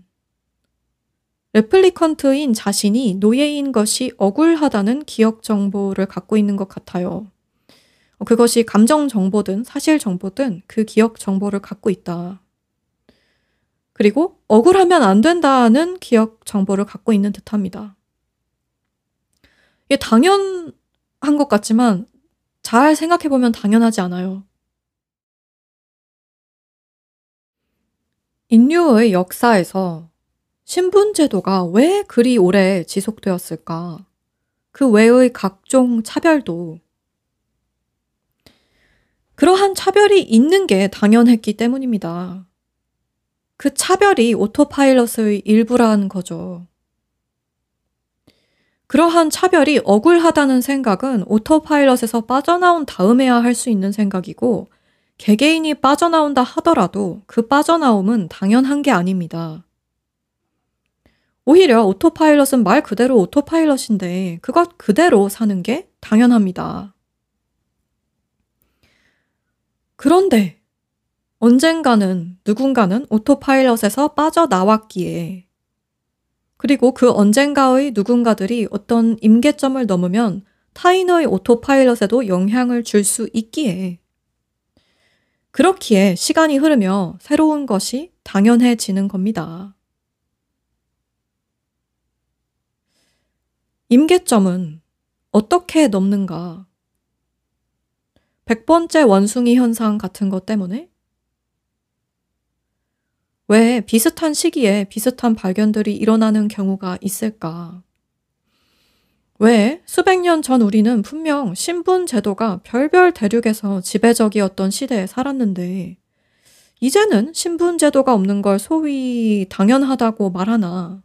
레플리컨트인 자신이 노예인 것이 억울하다는 기억 정보를 갖고 있는 것 같아요. 그것이 감정 정보든 사실 정보든 그 기억 정보를 갖고 있다. 그리고 억울하면 안 된다는 기억 정보를 갖고 있는 듯합니다. 이게 당연한 것 같지만 잘 생각해보면 당연하지 않아요. 인류의 역사에서 신분제도가 왜 그리 오래 지속되었을까? 그 외의 각종 차별도 그러한 차별이 있는 게 당연했기 때문입니다. 그 차별이 오토파일럿의 일부라는 거죠. 그러한 차별이 억울하다는 생각은 오토파일럿에서 빠져나온 다음에야 할 수 있는 생각이고 개개인이 빠져나온다 하더라도 그 빠져나옴은 당연한 게 아닙니다. 오히려 오토파일럿은 말 그대로 오토파일럿인데 그것 그대로 사는 게 당연합니다. 그런데 언젠가는 누군가는 오토파일럿에서 빠져나왔기에 그리고 그 언젠가의 누군가들이 어떤 임계점을 넘으면 타인의 오토파일럿에도 영향을 줄 수 있기에 그렇기에 시간이 흐르며 새로운 것이 당연해지는 겁니다. 임계점은 어떻게 넘는가? 백 번째 원숭이 현상 같은 것 때문에? 왜 비슷한 시기에 비슷한 발견들이 일어나는 경우가 있을까? 왜 수백 년 전 우리는 분명 신분 제도가 별별 대륙에서 지배적이었던 시대에 살았는데 이제는 신분 제도가 없는 걸 소위 당연하다고 말하나?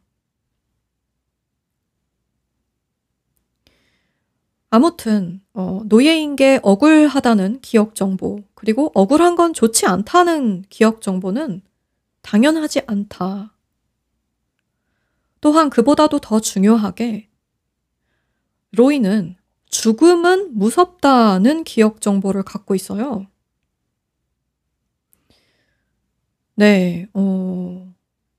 아무튼 어, 노예인 게 억울하다는 기억 정보 그리고 억울한 건 좋지 않다는 기억 정보는 당연하지 않다. 또한 그보다도 더 중요하게 로이는 죽음은 무섭다는 기억 정보를 갖고 있어요. 네, 어,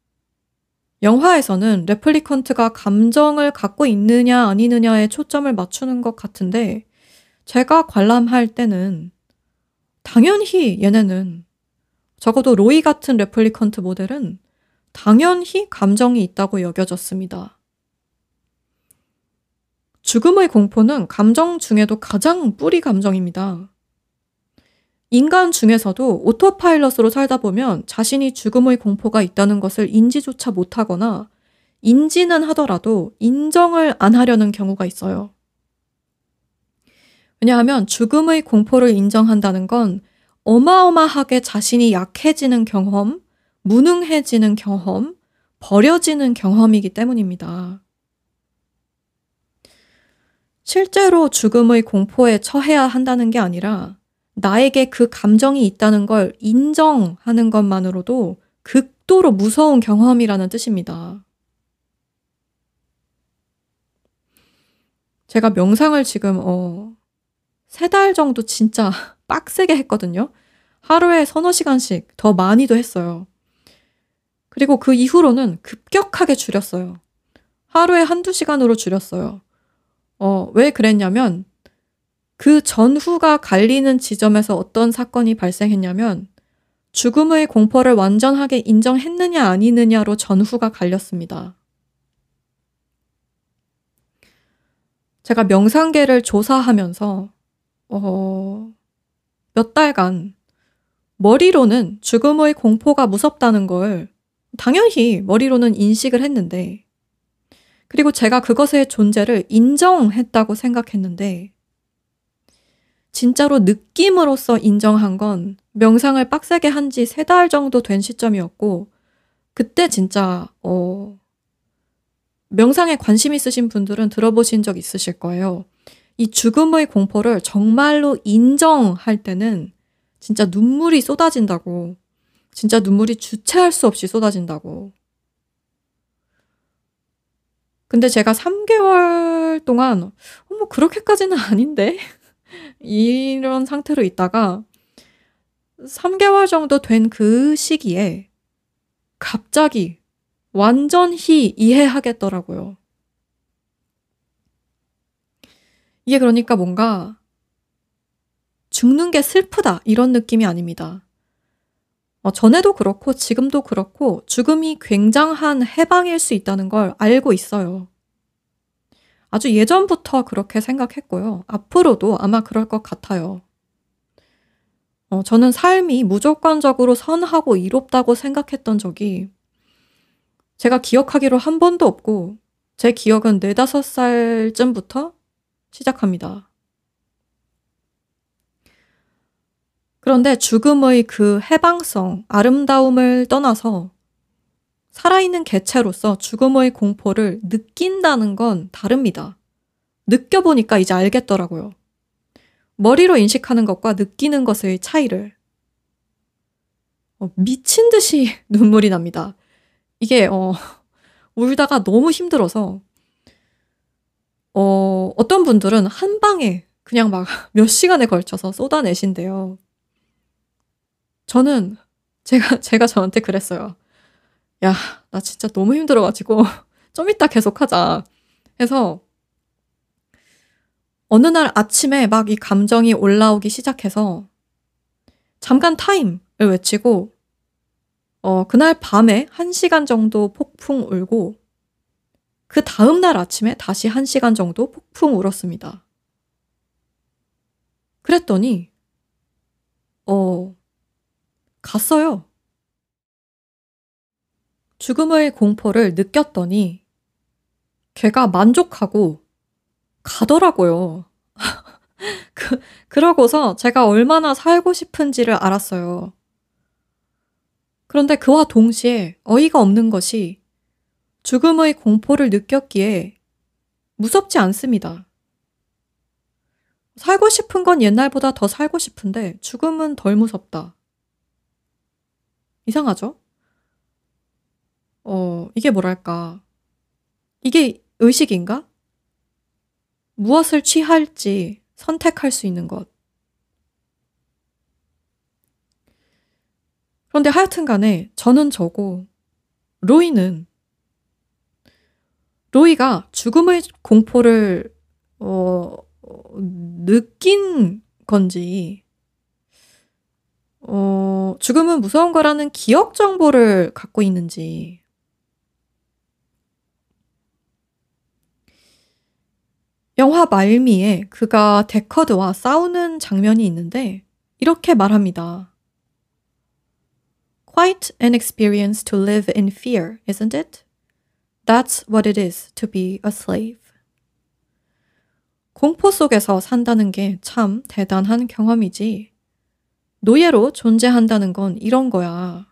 영화에서는 레플리컨트가 감정을 갖고 있느냐 아니느냐에 초점을 맞추는 것 같은데 제가 관람할 때는 당연히 얘네는 적어도 로이 같은 레플리컨트 모델은 당연히 감정이 있다고 여겨졌습니다. 죽음의 공포는 감정 중에도 가장 뿌리 감정입니다. 인간 중에서도 오토파일럿으로 살다 보면 자신이 죽음의 공포가 있다는 것을 인지조차 못하거나 인지는 하더라도 인정을 안 하려는 경우가 있어요. 왜냐하면 죽음의 공포를 인정한다는 건 어마어마하게 자신이 약해지는 경험, 무능해지는 경험, 버려지는 경험이기 때문입니다. 실제로 죽음의 공포에 처해야 한다는 게 아니라 나에게 그 감정이 있다는 걸 인정하는 것만으로도 극도로 무서운 경험이라는 뜻입니다. 제가 명상을 지금 어, 세 달 정도 진짜 빡세게 했거든요. 하루에 서너 시간씩 더 많이도 했어요. 그리고 그 이후로는 급격하게 줄였어요. 하루에 한두 시간으로 줄였어요. 어, 왜 그랬냐면 그 전후가 갈리는 지점에서 어떤 사건이 발생했냐면 죽음의 공포를 완전하게 인정했느냐 아니느냐로 전후가 갈렸습니다. 제가 명상계를 조사하면서 어, 몇 달간 머리로는 죽음의 공포가 무섭다는 걸 당연히 머리로는 인식을 했는데, 그리고 제가 그것의 존재를 인정했다고 생각했는데, 진짜로 느낌으로써 인정한 건 명상을 빡세게 한 지 세 달 정도 된 시점이었고, 그때 진짜 어, 명상에 관심 있으신 분들은 들어보신 적 있으실 거예요. 이 죽음의 공포를 정말로 인정할 때는 진짜 눈물이 쏟아진다고. 진짜 눈물이 주체할 수 없이 쏟아진다고. 근데 제가 삼 개월 동안 어, 뭐 그렇게까지는 아닌데? 이런 상태로 있다가 삼 개월 정도 된 그 시기에 갑자기 완전히 이해하겠더라고요. 이게 그러니까 뭔가 죽는 게 슬프다 이런 느낌이 아닙니다. 어, 전에도 그렇고 지금도 그렇고 죽음이 굉장한 해방일 수 있다는 걸 알고 있어요. 아주 예전부터 그렇게 생각했고요. 앞으로도 아마 그럴 것 같아요. 어, 저는 삶이 무조건적으로 선하고 이롭다고 생각했던 적이 제가 기억하기로 한 번도 없고, 제 기억은 네다섯 살쯤부터 시작합니다. 그런데 죽음의 그 해방성, 아름다움을 떠나서 살아있는 개체로서 죽음의 공포를 느낀다는 건 다릅니다. 느껴보니까 이제 알겠더라고요. 머리로 인식하는 것과 느끼는 것의 차이를. 어, 미친 듯이 눈물이 납니다. 이게 어, 울다가 너무 힘들어서 어, 어떤 분들은 한 방에 그냥 막 몇 시간에 걸쳐서 쏟아내신대요. 저는 제가 제가 저한테 그랬어요. 야, 나 진짜 너무 힘들어가지고 좀 이따 계속하자 해서 어느 날 아침에 막 이 감정이 올라오기 시작해서 잠깐 타임을 외치고 어, 그날 밤에 한 시간 정도 폭풍 울고 그 다음날 아침에 다시 한 시간 정도 폭풍 울었습니다. 그랬더니 어, 갔어요. 죽음의 공포를 느꼈더니 걔가 만족하고 가더라고요. 그, 그러고서 제가 얼마나 살고 싶은지를 알았어요. 그런데 그와 동시에 어이가 없는 것이 죽음의 공포를 느꼈기에 무섭지 않습니다. 살고 싶은 건 옛날보다 더 살고 싶은데 죽음은 덜 무섭다. 이상하죠? 어, 이게 뭐랄까. 이게 의식인가? 무엇을 취할지 선택할 수 있는 것. 그런데 하여튼 간에 저는 저고 로이는 로이가 죽음의 공포를 어, 어, 느낀 건지 어, 죽음은 무서운 거라는 기억 정보를 갖고 있는지 영화 말미에 그가 데커드와 싸우는 장면이 있는데 이렇게 말합니다. Quite an experience to live in fear, isn't it? That's what it is to be a slave. 공포 속에서 산다는 게 참 대단한 경험이지. 노예로 존재한다는 건 이런 거야.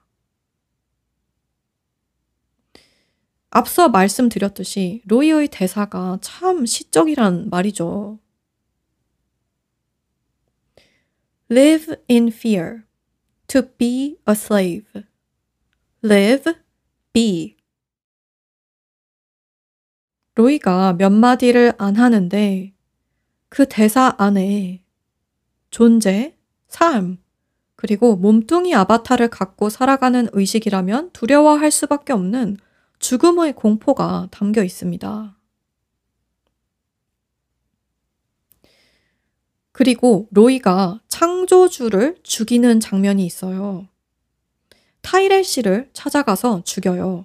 앞서 말씀드렸듯이 로이의 대사가 참 시적이란 말이죠. Live in fear. To be a slave. Live, be. 로이가 몇 마디를 안 하는데 그 대사 안에 존재, 삶, 그리고 몸뚱이 아바타를 갖고 살아가는 의식이라면 두려워할 수밖에 없는 죽음의 공포가 담겨 있습니다. 그리고 로이가 창조주를 죽이는 장면이 있어요. 타이렐 씨를 찾아가서 죽여요.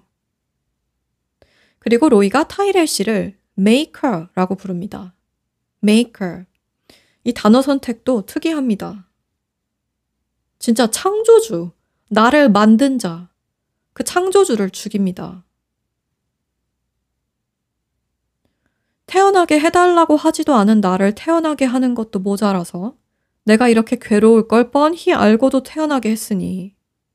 그리고 로이가 타이렐 씨를 maker라고 부릅니다. maker. 이 단어 선택도 특이합니다. 진짜 창조주, 나를 만든 자, 그 창조주를 죽입니다. 태어나게 해달라고 하지도 않은 나를 태어나게 하는 것도 모자라서 내가 이렇게 괴로울 걸 뻔히 알고도 태어나게 했으니.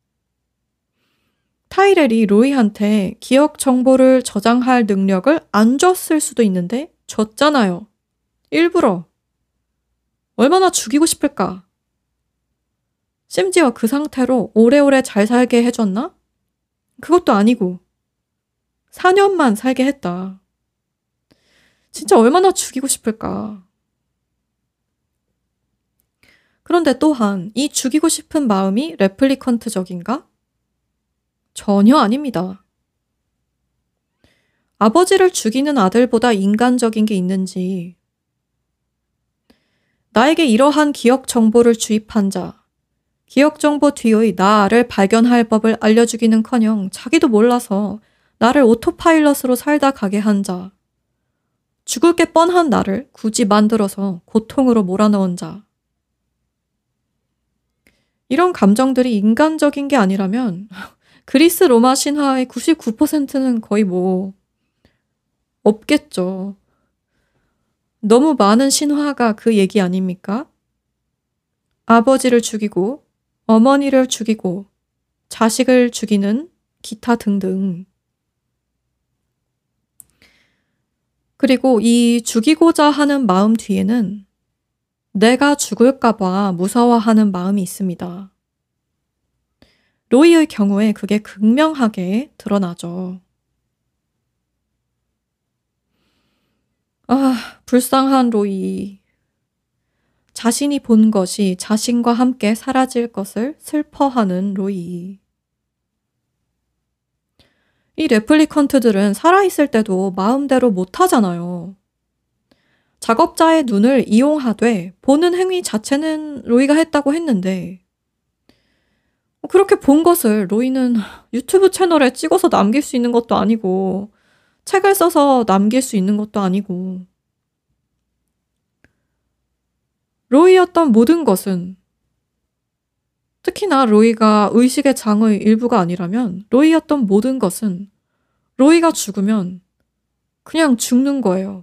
타이렐이 로이한테 기억 정보를 저장할 능력을 안 줬을 수도 있는데 줬잖아요. 일부러. 얼마나 죽이고 싶을까? 심지어 그 상태로 오래오래 잘 살게 해줬나? 그것도 아니고 사 년만 살게 했다. 진짜 얼마나 죽이고 싶을까? 그런데 또한 이 죽이고 싶은 마음이 레플리컨트적인가? 전혀 아닙니다. 아버지를 죽이는 아들보다 인간적인 게 있는지, 나에게 이러한 기억 정보를 주입한 자, 기억 정보 뒤의 나를 발견할 법을 알려주기는커녕 자기도 몰라서 나를 오토파일럿으로 살다 가게 한 자, 죽을 게 뻔한 나를 굳이 만들어서 고통으로 몰아넣은 자. 이런 감정들이 인간적인 게 아니라면 그리스 로마 신화의 구십구 퍼센트는 거의 뭐 없겠죠. 너무 많은 신화가 그 얘기 아닙니까? 아버지를 죽이고 어머니를 죽이고 자식을 죽이는 기타 등등. 그리고 이 죽이고자 하는 마음 뒤에는 내가 죽을까 봐 무서워하는 마음이 있습니다. 로이의 경우에 그게 극명하게 드러나죠. 아, 불쌍한 로이. 자신이 본 것이 자신과 함께 사라질 것을 슬퍼하는 로이. 이 레플리컨트들은 살아있을 때도 마음대로 못하잖아요. 작업자의 눈을 이용하되 보는 행위 자체는 로이가 했다고 했는데 그렇게 본 것을 로이는 유튜브 채널에 찍어서 남길 수 있는 것도 아니고 책을 써서 남길 수 있는 것도 아니고 로이였던 모든 것은 특히나 로이가 의식의 장의 일부가 아니라면 로이였던 모든 것은 로이가 죽으면 그냥 죽는 거예요.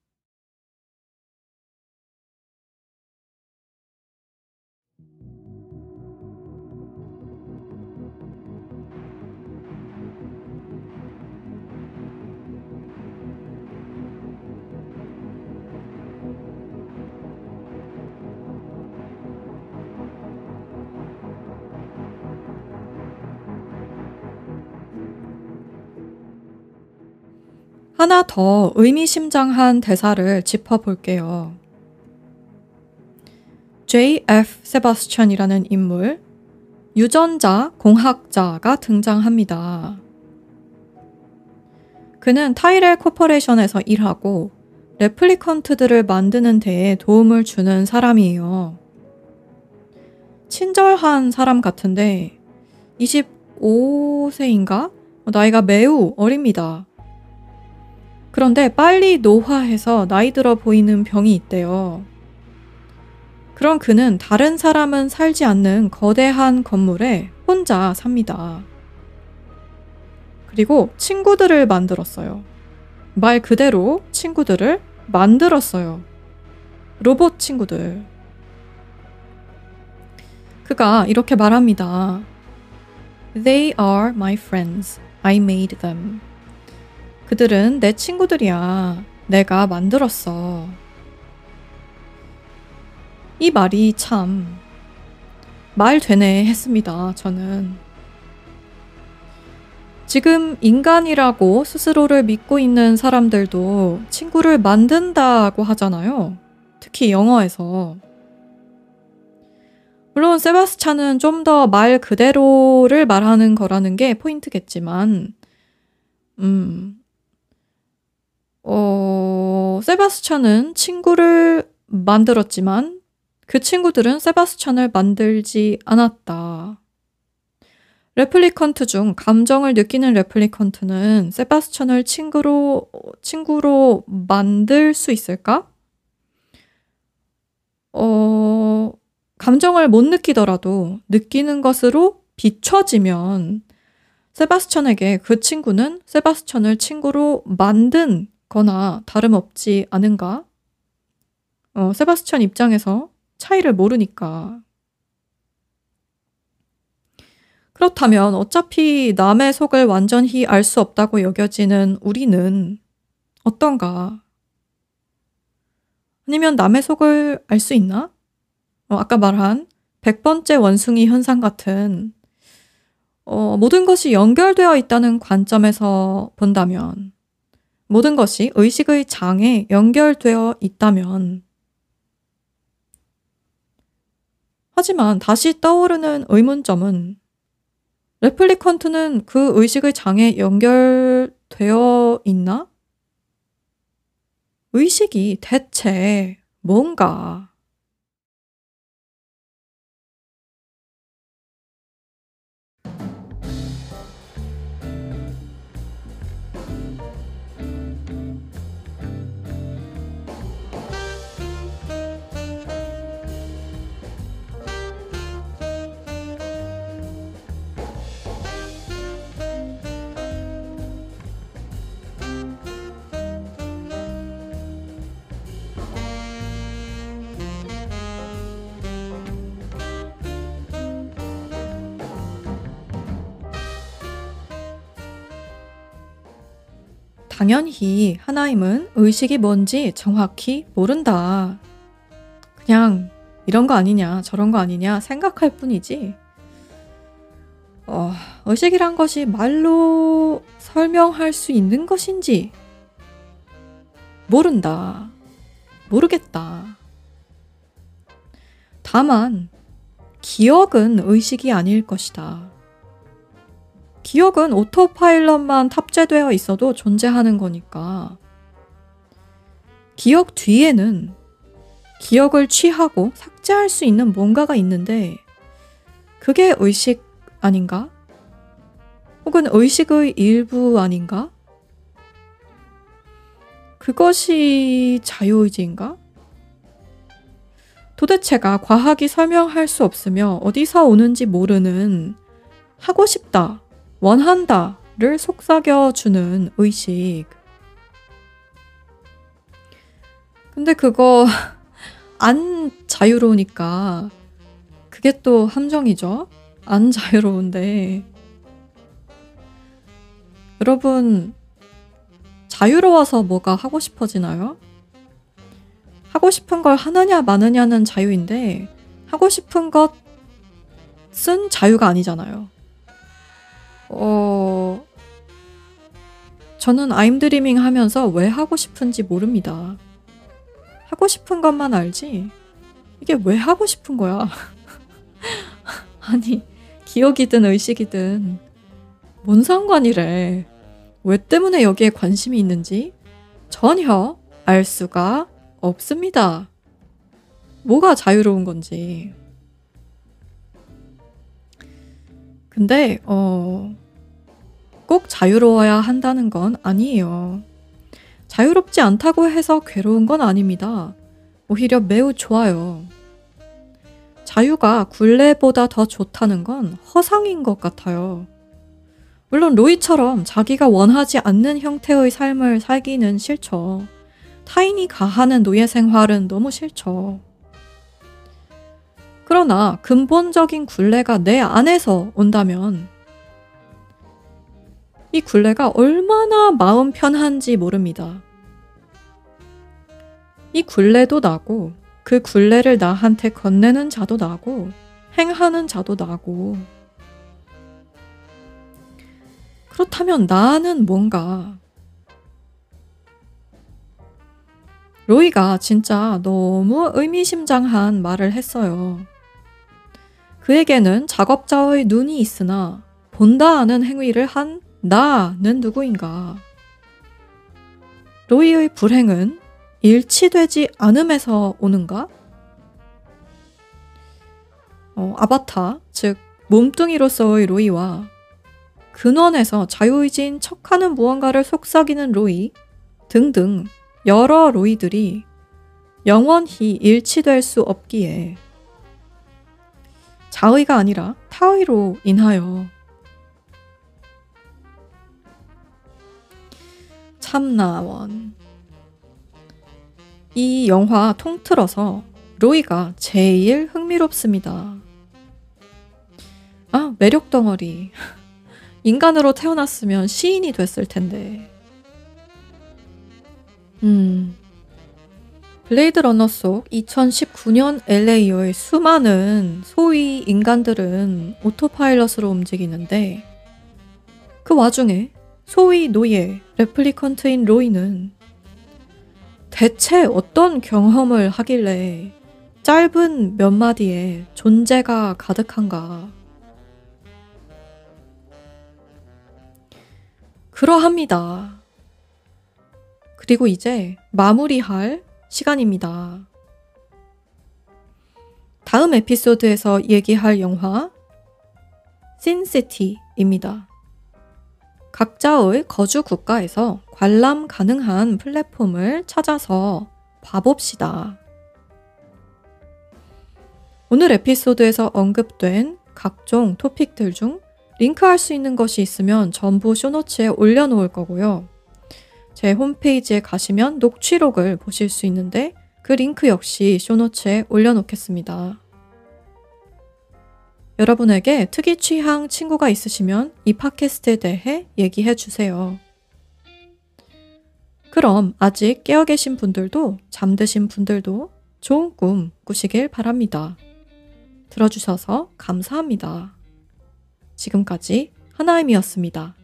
하나 더 의미심장한 대사를 짚어볼게요. 제이 에프 세바스찬이라는 인물, 유전자 공학자가 등장합니다. 그는 타이렐 코퍼레이션에서 일하고 레플리컨트들을 만드는 데에 도움을 주는 사람이에요. 친절한 사람 같은데 이십오 세인가? 나이가 매우 어립니다. 그런데 빨리 노화해서 나이 들어 보이는 병이 있대요. 그럼 그는 다른 사람은 살지 않는 거대한 건물에 혼자 삽니다. 그리고 친구들을 만들었어요. 말 그대로 친구들을 만들었어요. 로봇 친구들. 그가 이렇게 말합니다. They are my friends. I made them. 그들은 내 친구들이야. 내가 만들었어. 이 말이 참 말 되네 했습니다. 저는. 지금 인간이라고 스스로를 믿고 있는 사람들도 친구를 만든다고 하잖아요. 특히 영어에서. 물론 세바스찬은 좀 더 말 그대로를 말하는 거라는 게 포인트겠지만 음... 어, 세바스찬은 친구를 만들었지만 그 친구들은 세바스찬을 만들지 않았다. 레플리컨트 중 감정을 느끼는 레플리컨트는 세바스찬을 친구로, 친구로 만들 수 있을까? 어, 감정을 못 느끼더라도 느끼는 것으로 비춰지면 세바스찬에게 그 친구는 세바스찬을 친구로 만든 거나 다름없지 않은가? 어, 세바스찬 입장에서 차이를 모르니까. 그렇다면 어차피 남의 속을 완전히 알 수 없다고 여겨지는 우리는 어떤가? 아니면 남의 속을 알 수 있나? 어, 아까 말한 백 번째 원숭이 현상 같은 어, 모든 것이 연결되어 있다는 관점에서 본다면, 모든 것이 의식의 장에 연결되어 있다면, 하지만 다시 떠오르는 의문점은 레플리컨트는 그 의식의 장에 연결되어 있나? 의식이 대체 뭔가? 당연히 하나임은 의식이 뭔지 정확히 모른다. 그냥 이런 거 아니냐 저런 거 아니냐 생각할 뿐이지 어, 의식이란 것이 말로 설명할 수 있는 것인지 모른다. 모르겠다. 다만 기억은 의식이 아닐 것이다. 기억은 오토파일럿만 탑재되어 있어도 존재하는 거니까 기억 뒤에는 기억을 취하고 삭제할 수 있는 뭔가가 있는데 그게 의식 아닌가? 혹은 의식의 일부 아닌가? 그것이 자유의지인가? 도대체가 과학이 설명할 수 없으며 어디서 오는지 모르는 하고 싶다, 원한다를 속삭여주는 의식. 근데 그거 안 자유로우니까 그게 또 함정이죠. 안 자유로운데 여러분 자유로워서 뭐가 하고 싶어지나요? 하고 싶은 걸 하느냐 마느냐는 자유인데 하고 싶은 것은 자유가 아니잖아요. 어... 저는 I'm Dreaming 하면서 왜 하고 싶은지 모릅니다. 하고 싶은 것만 알지 이게 왜 하고 싶은 거야? 아니 기억이든 의식이든 뭔 상관이래. 왜 때문에 여기에 관심이 있는지 전혀 알 수가 없습니다. 뭐가 자유로운 건지. 근데 어, 꼭 자유로워야 한다는 건 아니에요. 자유롭지 않다고 해서 괴로운 건 아닙니다. 오히려 매우 좋아요. 자유가 굴레보다 더 좋다는 건 허상인 것 같아요. 물론 로이처럼 자기가 원하지 않는 형태의 삶을 살기는 싫죠. 타인이 가하는 노예 생활은 너무 싫죠. 그러나 근본적인 굴레가 내 안에서 온다면 이 굴레가 얼마나 마음 편한지 모릅니다. 이 굴레도 나고 그 굴레를 나한테 건네는 자도 나고 행하는 자도 나고 그렇다면 나는 뭔가 로이가 진짜 너무 의미심장한 말을 했어요. 그에게는 작업자의 눈이 있으나 본다 하는 행위를 한 나는 누구인가? 로이의 불행은 일치되지 않음에서 오는가? 어, 아바타, 즉 몸뚱이로서의 로이와 근원에서 자유의지인 척하는 무언가를 속삭이는 로이 등등 여러 로이들이 영원히 일치될 수 없기에 자의가 아니라 타의로 인하여 참나원. 이 영화 통틀어서 로이가 제일 흥미롭습니다. 아, 매력 덩어리. 인간으로 태어났으면 시인이 됐을 텐데. 음. 블레이드 러너 속 이천십구 년 엘에이의 수많은 소위 인간들은 오토파일럿으로 움직이는데 그 와중에 소위 노예, 레플리컨트인 로이는 대체 어떤 경험을 하길래 짧은 몇 마디에 존재가 가득한가. 그러합니다. 그리고 이제 마무리할 시간입니다. 다음 에피소드에서 얘기할 영화 신시티입니다. 각자의 거주 국가에서 관람 가능한 플랫폼을 찾아서 봐봅시다. 오늘 에피소드에서 언급된 각종 토픽들 중 링크할 수 있는 것이 있으면 전부 쇼노츠에 올려놓을 거고요. 제 홈페이지에 가시면 녹취록을 보실 수 있는데 그 링크 역시 쇼노츠에 올려놓겠습니다. 여러분에게 특이 취향 친구가 있으시면 이 팟캐스트에 대해 얘기해 주세요. 그럼 아직 깨어 계신 분들도 잠드신 분들도 좋은 꿈 꾸시길 바랍니다. 들어주셔서 감사합니다. 지금까지 하나임이었습니다.